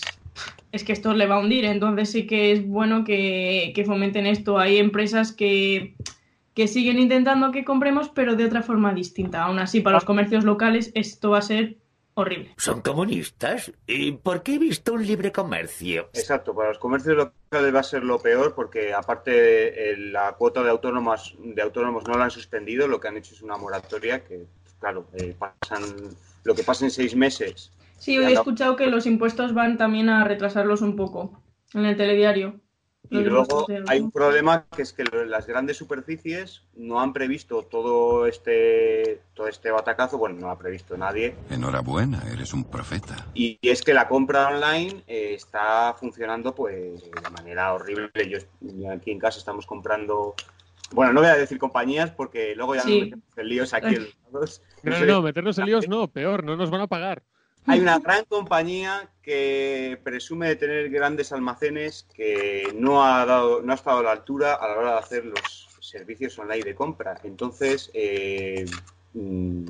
es que esto le va a hundir, entonces sí que es bueno que, que fomenten esto. Hay empresas que, que siguen intentando que compremos, pero de otra forma distinta. Aún así, para los comercios locales esto va a ser horrible. ¿Son comunistas? ¿Y por qué he visto un libre comercio? Exacto, para los comercios locales va a ser lo peor porque aparte eh, la cuota de autónomos, de autónomos no la han suspendido, lo que han hecho es una moratoria que, claro, eh, pasan lo que pasa en seis meses. Sí, hoy he escuchado que los impuestos van también a retrasarlos un poco en el telediario. Y luego hay un problema que es que las grandes superficies no han previsto todo este todo este batacazo, bueno, no ha previsto nadie. Enhorabuena, eres un profeta. Y es que la compra online eh, está funcionando pues de manera horrible. Yo, yo aquí en casa estamos comprando, bueno, no voy a decir compañías porque luego ya sí. Nos metemos en líos aquí en los lados. No, no, no, meternos en líos no, peor, no nos van a pagar. Hay una gran compañía que presume de tener grandes almacenes que no ha dado, no ha estado a la altura a la hora de hacer los servicios online de compra. Entonces, eh, mmm,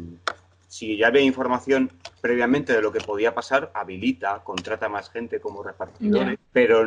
si ya había información previamente de lo que podía pasar, habilita, contrata más gente como repartidores, yeah. Pero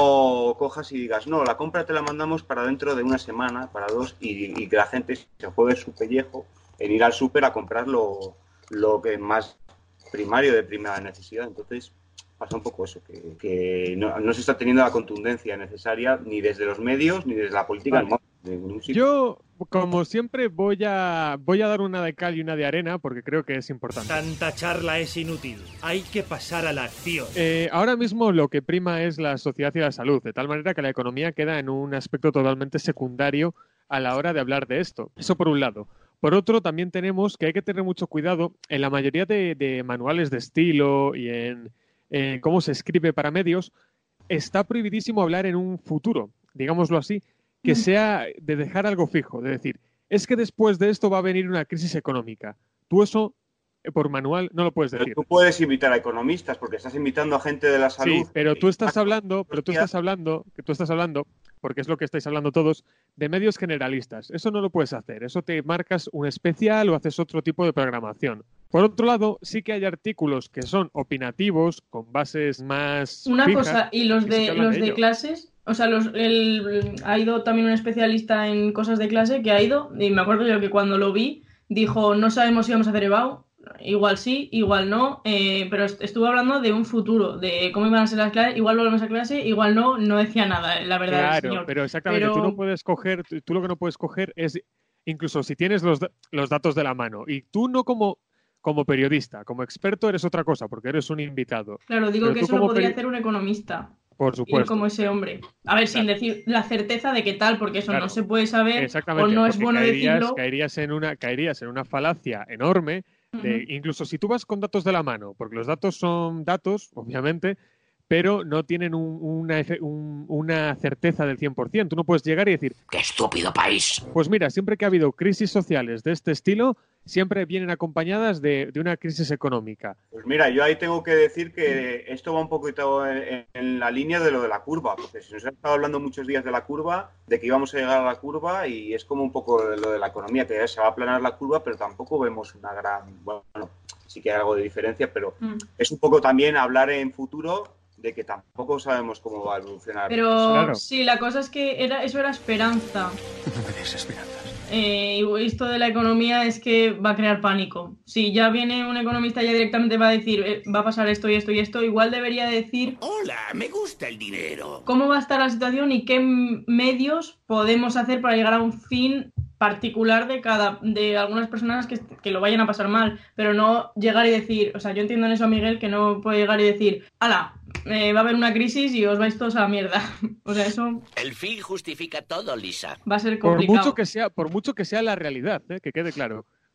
no cojas y digas, no, la compra te la mandamos para dentro de una semana, para dos, y, y que la gente se juegue su pellejo en ir al súper a comprar lo, lo que más primario de primera necesidad. Entonces pasa un poco eso, que, que no, no se está teniendo la contundencia necesaria ni desde los medios ni desde la política. Vale. De ningún sitio. Yo, como siempre, voy a voy a dar una de cal y una de arena porque creo que es importante. Tanta charla es inútil. Hay que pasar a la acción. Eh, ahora mismo lo que prima es la sociedad y la salud, de tal manera que la economía queda en un aspecto totalmente secundario a la hora de hablar de esto. Eso por un lado. Por otro, también tenemos que hay que tener mucho cuidado en la mayoría de, de manuales de estilo y en, en cómo se escribe para medios. Está prohibidísimo hablar en un futuro, digámoslo así, que sea de dejar algo fijo. De decir, es que después de esto va a venir una crisis económica. Tú eso, por manual, no lo puedes decir. Pero tú puedes invitar a economistas porque estás invitando a gente de la salud. Sí, pero tú estás hablando, pero tú estás hablando, que tú estás hablando, porque es lo que estáis hablando todos, de medios generalistas. Eso no lo puedes hacer. Eso te marcas un especial o haces otro tipo de programación. Por otro lado, sí que hay artículos que son opinativos, con bases más Una fijas, cosa, ¿y los de, sí los de, de clases? O sea, los, el, ha ido también un especialista en cosas de clase que ha ido, y me acuerdo yo que cuando lo vi, dijo, no sabemos si vamos a hacer EBAU, igual sí, igual no, eh, pero estuvo hablando de un futuro, de cómo iban a ser las clases, igual volvemos a clase, igual no, no decía nada, la verdad. Claro, señor. pero exactamente, pero... tú no puedes coger, tú lo que no puedes coger es, incluso si tienes los, los datos de la mano, y tú no como, como periodista, como experto eres otra cosa, porque eres un invitado. Claro, digo pero que eso lo podría peri... hacer un economista. Por supuesto. Ir como ese hombre. A ver, claro. Sin decir la certeza de qué tal, porque eso claro. No se puede saber, exactamente, o no es bueno caerías, decirlo. Caerías en, una, caerías en una falacia enorme. De, uh-huh. Incluso si tú vas con datos de la mano, porque los datos son datos, obviamente, pero no tienen un, una, un, una certeza del cien por ciento. Tú no puedes llegar y decir ¡qué estúpido país! Pues mira, siempre que ha habido crisis sociales de este estilo, siempre vienen acompañadas de, de una crisis económica. Pues mira, yo ahí tengo que decir que esto va un poquito en, en la línea de lo de la curva, porque se nos ha estado hablando muchos días de la curva, de que íbamos a llegar a la curva, y es como un poco lo de la economía, que se va a aplanar la curva, pero tampoco vemos una gran... Bueno, sí que hay algo de diferencia, pero mm. es un poco también hablar en futuro de que tampoco sabemos cómo va a evolucionar. Pero claro. Sí, la cosa es que era eso era esperanza. No me des esperanzas. Eh, y esto de la economía es que va a crear pánico. Si ya viene un economista ya directamente va a decir eh, va a pasar esto y esto y esto, igual debería decir hola, me gusta el dinero. Cómo va a estar la situación y qué medios podemos hacer para llegar a un fin particular de cada de algunas personas que, que lo vayan a pasar mal, pero no llegar y decir, o sea, yo entiendo en eso a Miguel, que no puede llegar y decir, ¡hala! Eh, va a haber una crisis y os vais todos a la mierda. O sea, eso... El fin justifica todo, Lisa. Va a ser complicado. Por mucho que sea, por mucho que sea la realidad, ¿eh? Que quede claro.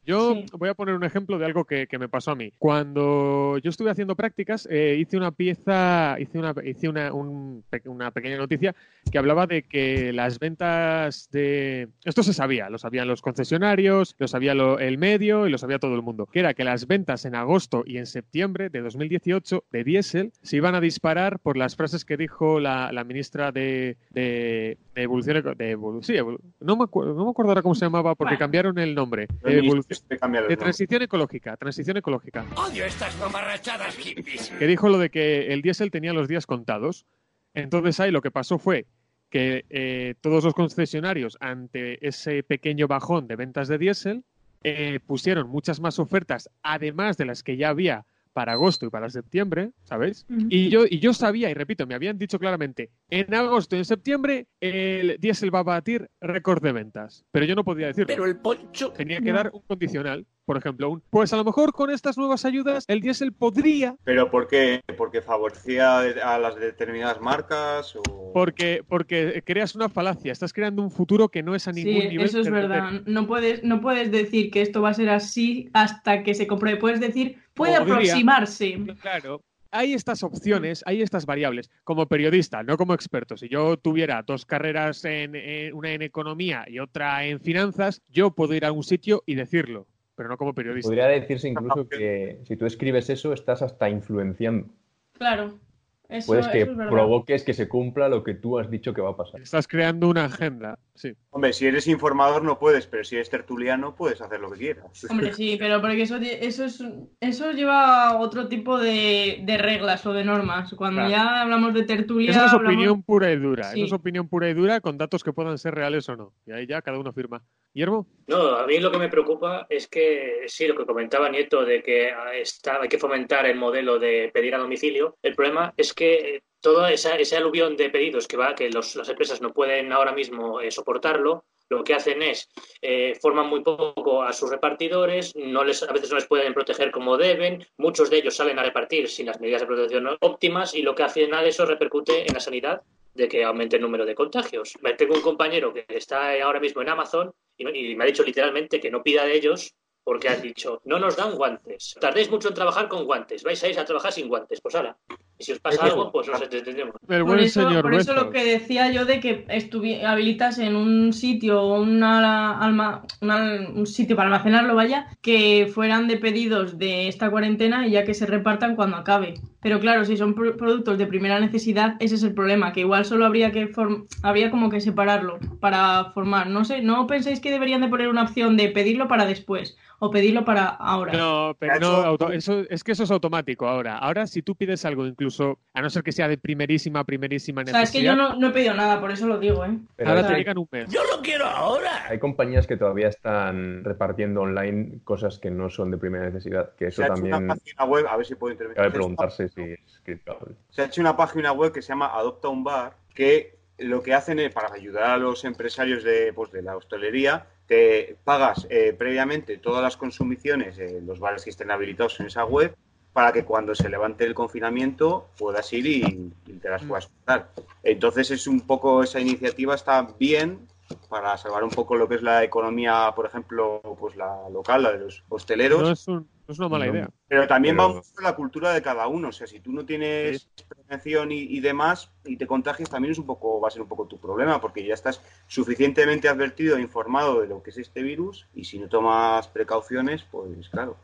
Yo Sí. voy a poner un ejemplo de algo que, que me pasó a mí. Cuando yo estuve haciendo prácticas, eh, hice una pieza, hice una, hice una, un pe- una pequeña noticia que hablaba de que las ventas de... Esto se sabía, lo sabían los concesionarios, lo sabía lo- el medio y lo sabía todo el mundo. Que era que las ventas en agosto y en septiembre de dos mil dieciocho de diésel se iban a disparar por las frases que dijo la, la ministra de, de, de evolución... eco- De evolu- sí, evolu- no, me acuerdo, no me acuerdo ahora cómo se llamaba porque Bueno. cambiaron el nombre. Los De, ministros evolución- te cambian los de nombres. transición ecológica, transición ecológica. Odio estas mamarrachadas hippies. Que dijo lo de que el diésel tenía los días contados. Entonces ahí lo que pasó fue que eh, todos los concesionarios, ante ese pequeño bajón de ventas de diésel, eh, pusieron muchas más ofertas, además de las que ya había para agosto y para septiembre, ¿sabéis? Ujú. Y yo, y yo sabía, y repito, me habían dicho claramente, en agosto y en septiembre el diésel va a batir récord de ventas. Pero yo no podía decirlo. Pero el poncho... Tenía que No. dar un condicional. Por ejemplo, un, pues a lo mejor con estas nuevas ayudas el diésel podría... ¿Pero por qué? ¿Porque favorecía a las determinadas marcas? O... Porque, porque creas una falacia, estás creando un futuro que no es a ningún Sí, nivel. eso es certero. verdad. No puedes, no puedes decir que esto va a ser así hasta que se compruebe. Puedes decir, puede Podría. aproximarse. Claro. Hay estas opciones, hay estas variables. Como periodista, no como experto. Si yo tuviera dos carreras, en, en- una en economía y otra en finanzas, yo puedo ir a un sitio y decirlo, pero no como periodista. Podría decirse incluso que si tú escribes eso, estás hasta influenciando. Claro. Eso, Puedes que eso es verdad. provoques que se cumpla lo que tú has dicho que va a pasar. Estás creando una agenda, sí. Hombre, si eres informador no puedes, pero si eres tertuliano puedes hacer lo que quieras. Hombre, sí, pero porque eso, lle- eso, es, eso lleva a otro tipo de, de reglas o de normas. Cuando Claro. ya hablamos de tertulia... Eso es hablamos- opinión pura y dura. Sí. Eso es opinión pura y dura con datos que puedan ser reales o no. Y ahí ya cada uno firma. ¿Guillermo? No, a mí lo que me preocupa es que, sí, lo que comentaba Nieto de que ah, está, hay que fomentar el modelo de pedir a domicilio. El problema es que todo esa, ese aluvión de pedidos que va, que los, las empresas no pueden ahora mismo eh, soportarlo, lo que hacen es eh, forman muy poco a sus repartidores, no les, a veces no les pueden proteger como deben, muchos de ellos salen a repartir sin las medidas de protección óptimas y lo que hace nada de eso repercute en la sanidad de que aumente el número de contagios. Tengo un compañero que está ahora mismo en Amazon y, no- y me ha dicho literalmente que no pida de ellos porque han dicho, no nos dan guantes. Tardéis mucho en trabajar con guantes. Vais a ir a trabajar sin guantes. Pues ahora. Y si os pasa Eso. algo, pues nos entendemos. El Por buen eso, señor por eso Bezos. lo que decía yo de que estuvi- habilitas en un sitio o una alma, una- un sitio para almacenarlo, vaya, que fueran de pedidos de esta cuarentena y ya que se repartan cuando acabe. Pero claro, si son pro- productos de primera necesidad, ese es el problema, que igual solo habría que form- habría como que separarlo para formar. No sé, ¿no pensáis que deberían de poner una opción de pedirlo para después o pedirlo para ahora? No, pero no, auto- eso, es que eso es automático ahora. Ahora, si tú pides algo, incluso, a no ser que sea de primerísima, primerísima O necesidad, sea, es que yo no, no he pedido nada, por eso lo digo, ¿eh? Pero ahora es te que llegan un mes. ¡Yo lo quiero ahora! hay compañías que todavía están repartiendo online cosas que no son de primera necesidad, que eso Se ha hecho también una página web, a ver si puedo intervenir. cabe preguntarse si es criticable. Se ha hecho una página web que se llama Adopta un Bar, que lo que hacen es, para ayudar a los empresarios de, pues, de la hostelería, te pagas eh, previamente todas las consumiciones de los bares que estén habilitados en esa web, para que cuando se levante el confinamiento puedas ir y, y te las puedas comprar. Entonces es un poco, esa iniciativa está bien para salvar un poco lo que es la economía, por ejemplo, pues la local, la de los hosteleros. No es, un- no es una mala No. idea. Pero también Pero- va mucho la cultura de cada uno. O sea, si tú no tienes prevención y, y demás y te contagias, también es un poco, va a ser un poco tu problema, porque ya estás suficientemente advertido e informado de lo que es este virus, y si no tomas precauciones, pues claro.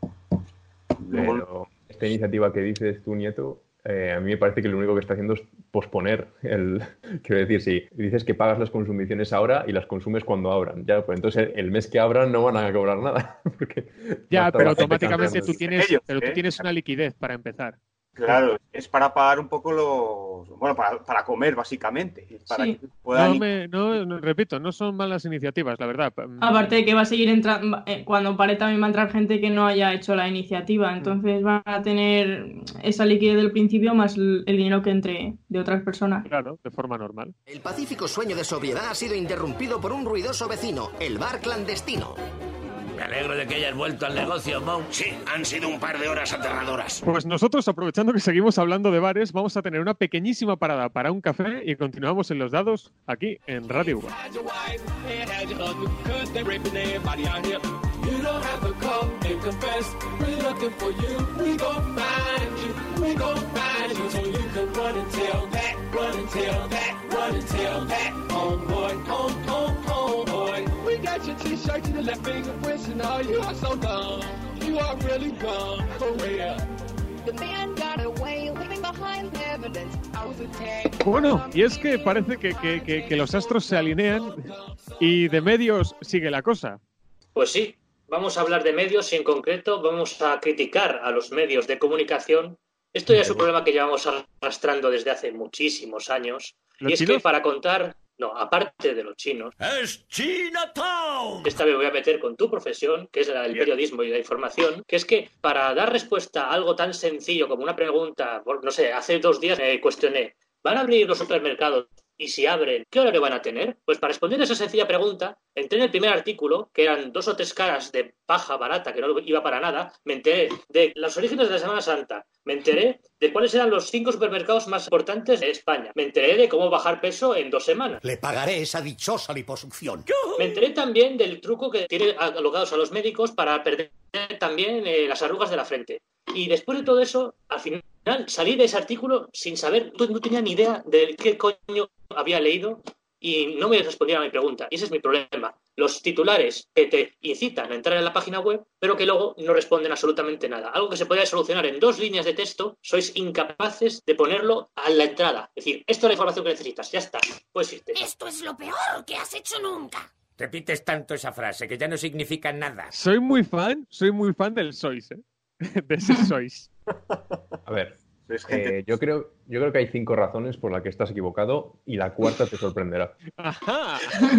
Luego, Pero esta iniciativa que dices tú, Nieto, eh, a mí me parece que lo único que está haciendo es posponer el... Quiero decir, si dices que pagas las consumiciones ahora y las consumes cuando abran, ya, pues entonces el, el mes que abran no van a cobrar nada. Porque Ya, va a estar pero la gente automáticamente cambiando. tú tienes, Ellos, pero tú ¿eh? tienes una liquidez para empezar. claro, es para pagar un poco los... Bueno, para, para comer, básicamente. Para Sí. que puedan... No, me, no, no, repito, no son malas iniciativas, la verdad. Aparte de que va a seguir entrando, eh, cuando pare también va a entrar gente que no haya hecho la iniciativa, entonces van a tener esa liquidez del principio más el el dinero que entre de otras personas. Claro, de forma normal. El pacífico sueño de sobriedad ha sido interrumpido por un ruidoso vecino, el bar clandestino. Me alegro de que hayas vuelto al negocio, Moe. Sí, han sido un par de horas aterradoras. Pues nosotros, aprovechando que seguimos hablando de bares, vamos a tener una pequeñísima parada para un café y continuamos en Los Dados aquí en Radio Uva. We got your t-shirt to the left finger press and all you are so dumb. You are really gone, for real. The man got away, leaving behind evidence. I was attacked. Bueno, y es que parece que, que, que, que los astros se alinean y de medios sigue la cosa. Pues sí, vamos a hablar de medios y en concreto vamos a criticar a los medios de comunicación. Esto ya es un problema que llevamos arrastrando desde hace muchísimos años. Y es que para contar... No, aparte de los chinos. ¡Es Chinatown! Esta vez voy a meter con tu profesión, que es la del periodismo y la información, que es que para dar respuesta a algo tan sencillo como una pregunta, no sé, hace dos días me cuestioné, ¿van a abrir los supermercados? Y si abren, ¿qué horario van a tener? Pues para responder a esa sencilla pregunta, entré en el primer artículo, que eran dos o tres caras de paja barata, que no iba para nada, me enteré de los orígenes de la Semana Santa, me enteré de cuáles eran los cinco supermercados más importantes de España, me enteré de cómo bajar peso en dos semanas. Le pagaré esa dichosa liposucción. Me enteré también del truco que tienen alocados a los médicos para perder también eh, las arrugas de la frente. Y después de todo eso, al final salí de ese artículo sin saber, no tenía ni idea de qué coño había leído y no me respondían a mi pregunta. Y ese es mi problema. Los titulares que te incitan a entrar en la página web, pero que luego no responden absolutamente nada. Algo que se podría solucionar en dos líneas de texto, sois incapaces de ponerlo a la entrada. Es decir, esto es la información que necesitas, ya está, puedes irte. Esto es lo peor que has hecho nunca. Repites tanto esa frase que ya no significa nada. Soy muy fan, soy muy fan del sois, ¿eh? De ese sois. A ver, eh, yo creo, yo creo que hay cinco razones por las que estás equivocado y la cuarta te sorprenderá. Ajá.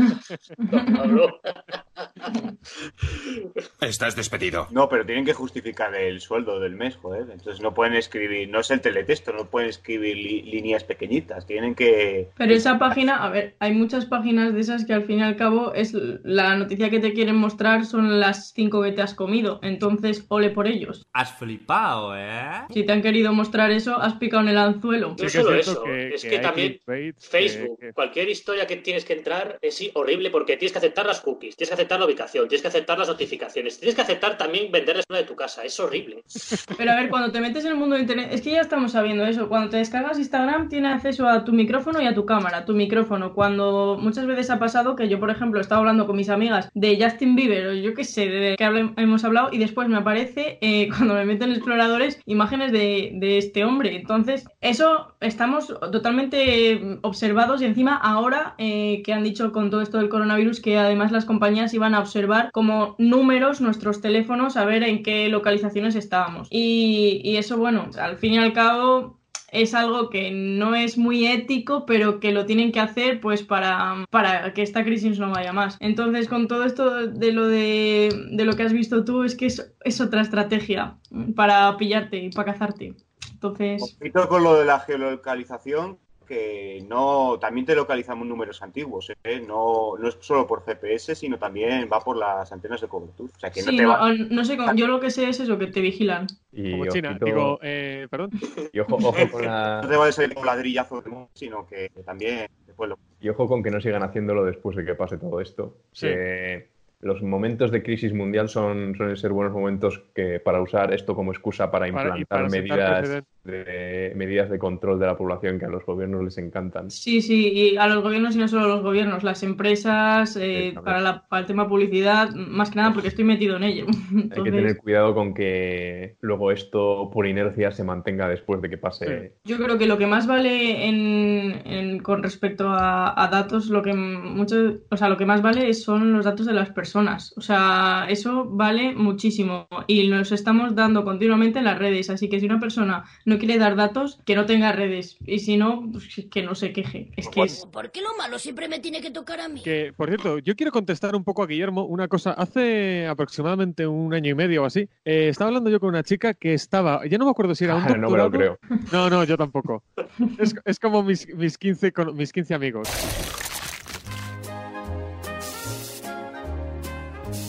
Estás despedido. No, pero tienen que justificar el sueldo del mes, joder. Entonces no pueden escribir, no es el teletexto, no pueden escribir li- líneas pequeñitas, tienen que... Pero esa página, a ver, hay muchas páginas de esas que al fin y al cabo es la noticia que te quieren mostrar son las cinco que te has comido. Entonces, ole por ellos. Has flipado, ¿eh? Si te han querido mostrar eso, has picado en el anzuelo. No solo eso, que, es que, que también Facebook, que, que... cualquier historia que tienes que entrar es sí, horrible porque tienes que aceptar las cookies, tienes que aceptar la ubicación, tienes que aceptar las notificaciones, tienes que aceptar también vender la zona de tu casa, es horrible. Pero a ver, cuando te metes en el mundo de internet, es que ya estamos sabiendo eso, cuando te descargas Instagram tiene acceso a tu micrófono y a tu cámara, tu micrófono, cuando muchas veces ha pasado que yo, por ejemplo, estaba hablando con mis amigas de Justin Bieber o yo qué sé, de qué hemos hablado y después me aparece, eh, cuando me meto en exploradores, imágenes de, de este hombre, entonces eso estamos totalmente observados y encima ahora eh, que han dicho con todo esto del coronavirus que además las compañías iban a observar como números nuestros teléfonos a ver en qué localizaciones estábamos y, y eso bueno, al fin y al cabo es algo que no es muy ético pero que lo tienen que hacer pues para, para que esta crisis no vaya más. Entonces con todo esto de lo de, de lo que has visto tú es que es, es otra estrategia para pillarte y para cazarte. Entonces... Poquito con lo de la geolocalización, que no también te localizamos números antiguos, ¿eh? no, no es solo por G P S, sino también va por las antenas de cobertura. O sea, que no sí, te no, va... no sé, yo lo que sé es eso, que te vigilan. Y como China, ojito... digo, eh, perdón. Y ojo, ojo con la... No te va a salir con ladrillazo, sino que, que también después lo... Y ojo con que no sigan haciéndolo después de que pase todo esto. Sí. Que los momentos de crisis mundial son suelen ser buenos momentos que para usar esto como excusa para implantar para, para medidas de, medidas de control de la población que a los gobiernos les encantan. Sí, sí, y a los gobiernos y no solo a los gobiernos, las empresas, eh, sí, para, la, para el tema publicidad, más que nada porque estoy metido en ello. Entonces... Hay que tener cuidado con que luego esto por inercia se mantenga después de que pase. Sí. Yo creo que lo que más vale en, en, con respecto a, a datos, lo que mucho, o sea, lo que más vale son los datos de las personas. O sea, eso vale muchísimo y nos estamos dando continuamente en las redes, así que si una persona no quiere dar datos, que no tenga redes y si no, pues que no se queje. Es que es... ¿Por qué lo malo siempre me tiene que tocar a mí? Que, por cierto, yo quiero contestar un poco a Guillermo una cosa. Hace aproximadamente un año y medio o así, eh, estaba hablando yo con una chica que estaba, ya no me acuerdo si era un doctorado. No me lo creo. No, no, yo tampoco. Es, es como mis, mis, quince, mis quince amigos.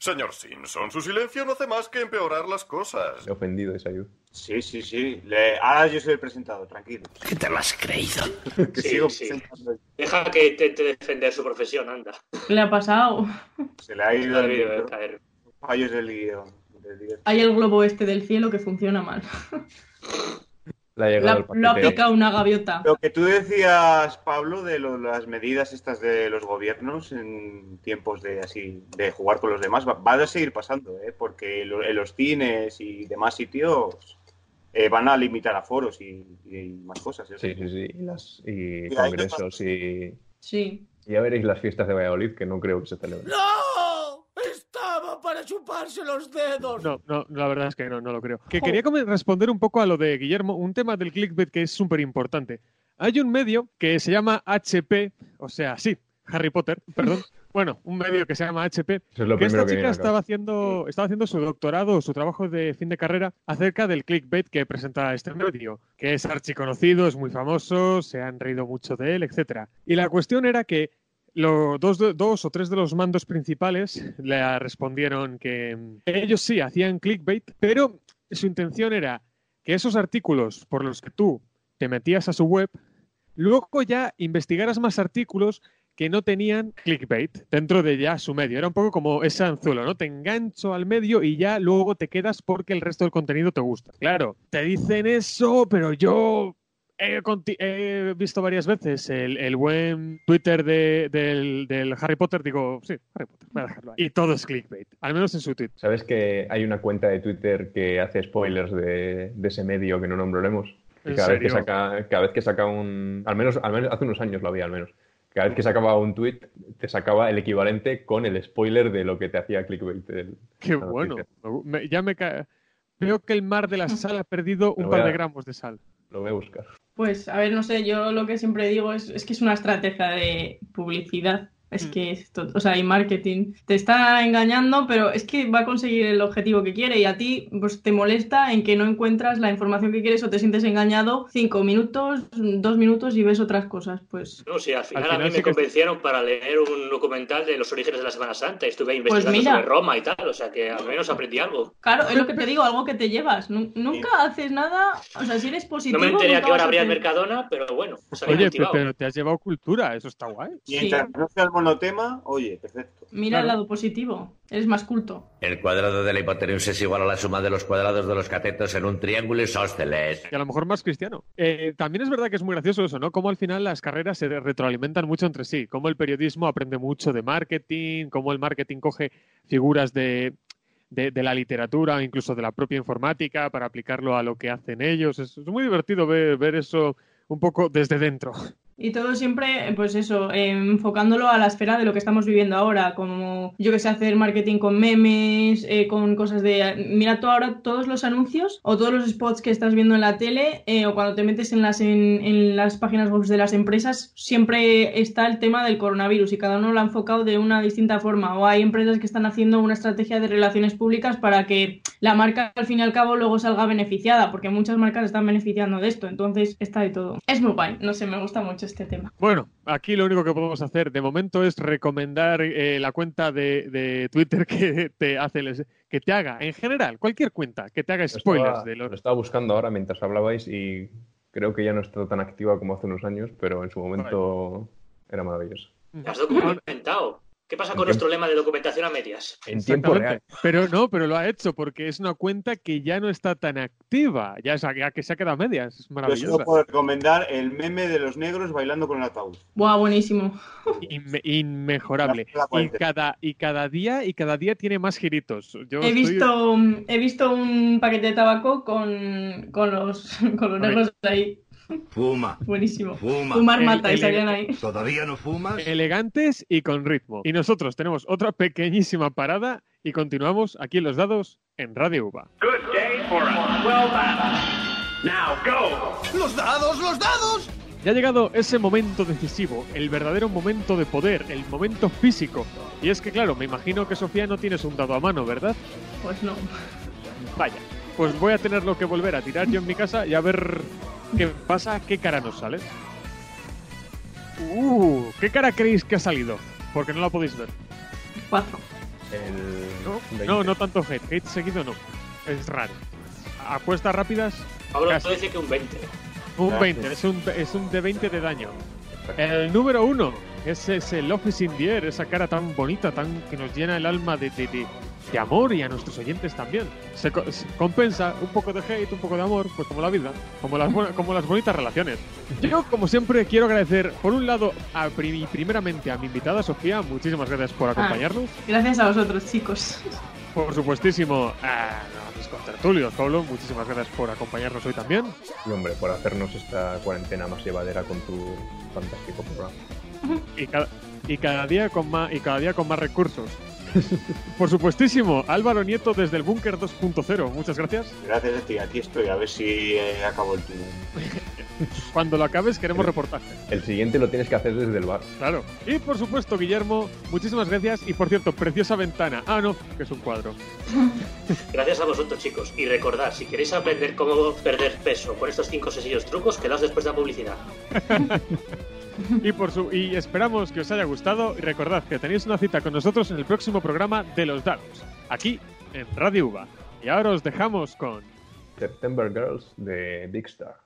Señor Simpson, su silencio no hace más que empeorar las cosas. He ofendido esa ayuda. Sí, sí, sí. Le... Ahora yo soy el presentador, tranquilo. ¿Qué te lo has creído? que sí, sigo sí. presentando. Deja que intente defender su profesión, anda. ¿Qué le ha pasado? Se le ha ido el el caer. Fallos del guión. Hay el globo este del cielo que funciona mal. La la, lo ha picado una gaviota. Lo que tú decías, Pablo, de lo, las medidas estas de los gobiernos en tiempos de así de jugar con los demás, va, va a seguir pasando, ¿eh? Porque lo, en los cines y demás sitios eh, van a limitar aforos y, y más cosas. ¿eh? Sí, sí, sí. Y, las, y, y congresos y... Sí. Y ya veréis las fiestas de Valladolid, que no creo que se celebren. ¡No! ¡Estaba para chuparse los dedos! No, no, la verdad es que no, no lo creo. Que quería responder un poco a lo de Guillermo, un tema del clickbait que es súper importante. Hay un medio que se llama H P, o sea, sí, Harry Potter, perdón. Bueno, un medio que se llama H P. Eso es lo que esta que chica estaba haciendo, estaba haciendo su doctorado, su trabajo de fin de carrera acerca del clickbait que presenta este medio, que es archiconocido, es muy famoso, se han reído mucho de él, etcétera. Y la cuestión era que Los dos, dos o tres de los mandos principales le respondieron que ellos sí hacían clickbait, pero su intención era que esos artículos por los que tú te metías a su web, luego ya investigaras más artículos que no tenían clickbait dentro de ya su medio. Era un poco como ese anzuelo, ¿no? Te engancho al medio y ya luego te quedas porque el resto del contenido te gusta. Claro, te dicen eso, pero yo... He, he visto varias veces el, el buen Twitter de, del, del Harry Potter. Digo, sí, Harry Potter, voy a dejarlo ahí. Y todo es clickbait, al menos en su tweet. ¿Sabes que hay una cuenta de Twitter que hace spoilers de, de ese medio que no nombraremos? Y cada vez que saca, cada vez que saca un... Al menos, al menos hace unos años lo había, al menos. Cada vez que sacaba un tweet, te sacaba el equivalente con el spoiler de lo que te hacía clickbait. El, Qué bueno. Me, ya me ca... Veo que el mar de la sal ha perdido un par a... de gramos de sal. Lo voy a buscar. Pues, a ver, no sé, yo lo que siempre digo es, es que es una estrategia de publicidad. Es que esto, o sea, y marketing te está engañando, pero es que va a conseguir el objetivo que quiere y a ti pues te molesta en que no encuentras la información que quieres o te sientes engañado cinco minutos, dos minutos y ves otras cosas, pues... No, sí, al final, al final a mí sí me que... convencieron para leer un documental de los orígenes de la Semana Santa. Estuve investigando pues mira, sobre Roma y tal, o sea que al menos aprendí algo. Claro, es lo que te digo, algo que te llevas. Nunca haces nada, o sea, si eres positivo... No me enteré a qué hora habría el tener... Mercadona, pero bueno, se Oye, pero, pero te has llevado cultura, eso está guay. Y mientras no sea el monotema, oye, perfecto. Mira claro. El lado positivo, eres más culto. El cuadrado de la hipotenusa es igual a la suma de los cuadrados de los catetos en un triángulo isósceles. Y a lo mejor más cristiano. Eh, también es verdad que es muy gracioso eso, ¿no? Cómo al final las carreras se retroalimentan mucho entre sí. Cómo el periodismo aprende mucho de marketing, cómo el marketing coge figuras de... De, de la literatura, incluso de la propia informática, para aplicarlo a lo que hacen ellos. Es, es muy divertido ver, ver eso un poco desde dentro. Y todo siempre, pues eso, eh, enfocándolo a la esfera de lo que estamos viviendo ahora, como yo que sé, hacer marketing con memes, eh, con cosas de... Mira tú ahora todos los anuncios o todos los spots que estás viendo en la tele eh, o cuando te metes en las, en, en las páginas web de las empresas, siempre está el tema del coronavirus y cada uno lo ha enfocado de una distinta forma. O hay empresas que están haciendo una estrategia de relaciones públicas para que la marca al fin y al cabo luego salga beneficiada, porque muchas marcas están beneficiando de esto, entonces está de todo. Es muy guay, no sé, me gusta mucho este tema. Bueno, aquí lo único que podemos hacer de momento es recomendar eh, la cuenta de, de Twitter que te hace les, que te haga, en general, cualquier cuenta que te haga spoilers. Lo estaba, de los... lo estaba buscando ahora mientras hablabais y creo que ya no está tan activa como hace unos años, pero en su momento era maravilloso. ¿Te has documentado? ¿Qué pasa con nuestro lema de documentación a medias? En tiempo real. Pero no, pero lo ha hecho porque es una cuenta que ya no está tan activa. Ya, ya que se ha quedado a medias. Es maravilloso. Yo solo puedo recomendar el meme de los negros bailando con el ataúd. Buah, buenísimo. Inme inmejorable. Y cada, y cada día y cada día tiene más giritos. Yo he, estoy... visto, he visto un paquete de tabaco con, con los, con los negros ahí. Fuma. Buenísimo. Fuma. Fumar mata y salían ahí. ¿Todavía no fumas? Elegantes y con ritmo. Y nosotros tenemos otra pequeñísima parada y continuamos aquí en Los Dados en Radio Uva. Good day for a well battle. Now go. ¡Los dados, los dados! Ya ha llegado ese momento decisivo, el verdadero momento de poder, el momento físico. Y es que, claro, me imagino que Sofía no tienes un dado a mano, ¿verdad? Pues no. Vaya, pues voy a tenerlo que volver a tirar yo en mi casa y a ver qué pasa, qué cara nos sale. Uh, ¿qué cara creéis que ha salido? Porque no la podéis ver. Cuatro. El... No, no, no tanto hate. Hate seguido no. Es raro. Apuestas rápidas. Pablo dice que un veinte. Un veinte, es un, es un de veinte de daño. El número uno es ese Love is in the air, esa cara tan bonita, tan que nos llena el alma de, de, de, de amor, y a nuestros oyentes también. Se, co se compensa un poco de hate, un poco de amor, pues como la vida, como las, como las bonitas relaciones. Yo, como siempre, quiero agradecer, por un lado, a prim primeramente a mi invitada Sofía. Muchísimas gracias por acompañarnos. Ah, gracias a vosotros, chicos. Por supuestísimo, a mis contertulios, Pablo, muchísimas gracias por acompañarnos hoy también. Y hombre, por hacernos esta cuarentena más llevadera con tu fantástico programa. Y cada, y cada día con más y cada día con más recursos. Por supuestísimo, Álvaro Nieto desde el Búnker dos punto cero. Muchas gracias. Gracias a ti, aquí estoy, a ver si eh, acabo el túnel. Cuando lo acabes queremos el, reportaje. El siguiente lo tienes que hacer desde el bar. Claro. Y por supuesto, Guillermo, muchísimas gracias. Y por cierto, preciosa ventana. Ah, no, que es un cuadro. Gracias a vosotros, chicos. Y recordad, si queréis aprender cómo perder peso con estos cinco sencillos trucos, quedaos después de la publicidad. Y, por su y esperamos que os haya gustado. Y recordad que tenéis una cita con nosotros en el próximo programa de Los Dados, aquí en Radio Uva. Y ahora os dejamos con September Girls de Big Star.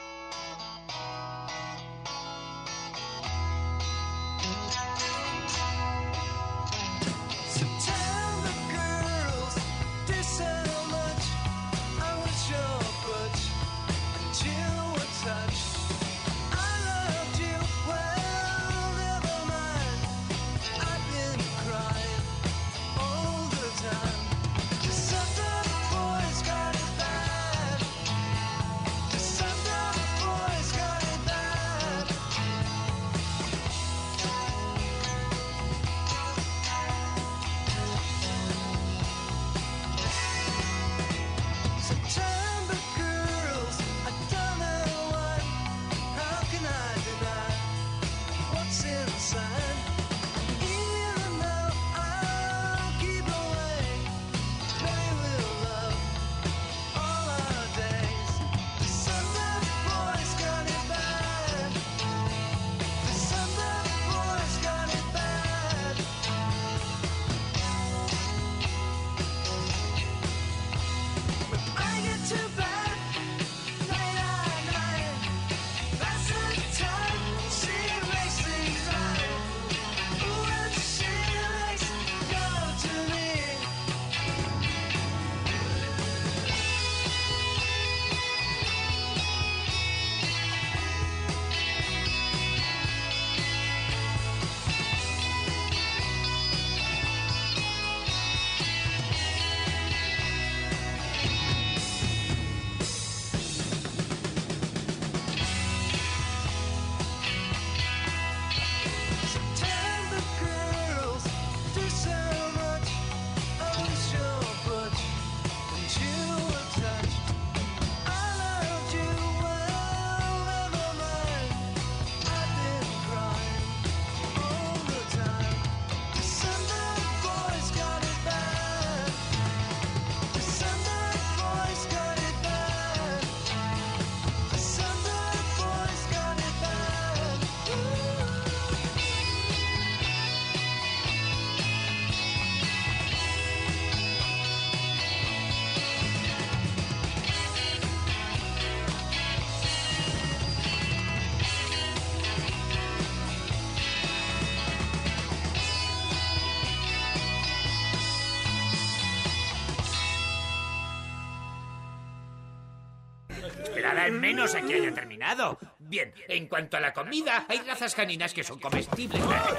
Esperad al menos a que haya terminado. Bien, en cuanto a la comida, hay razas caninas que son comestibles.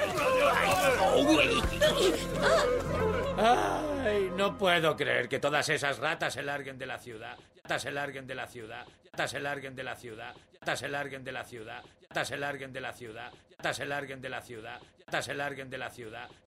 Ay, no puedo creer que todas esas ratas se larguen de la ciudad. Ratas se larguen de la ciudad. Ratas se larguen de la ciudad. Ratas se larguen de la ciudad. Ratas se larguen de la ciudad. Ratas se larguen de la ciudad. Ratas se larguen de la ciudad.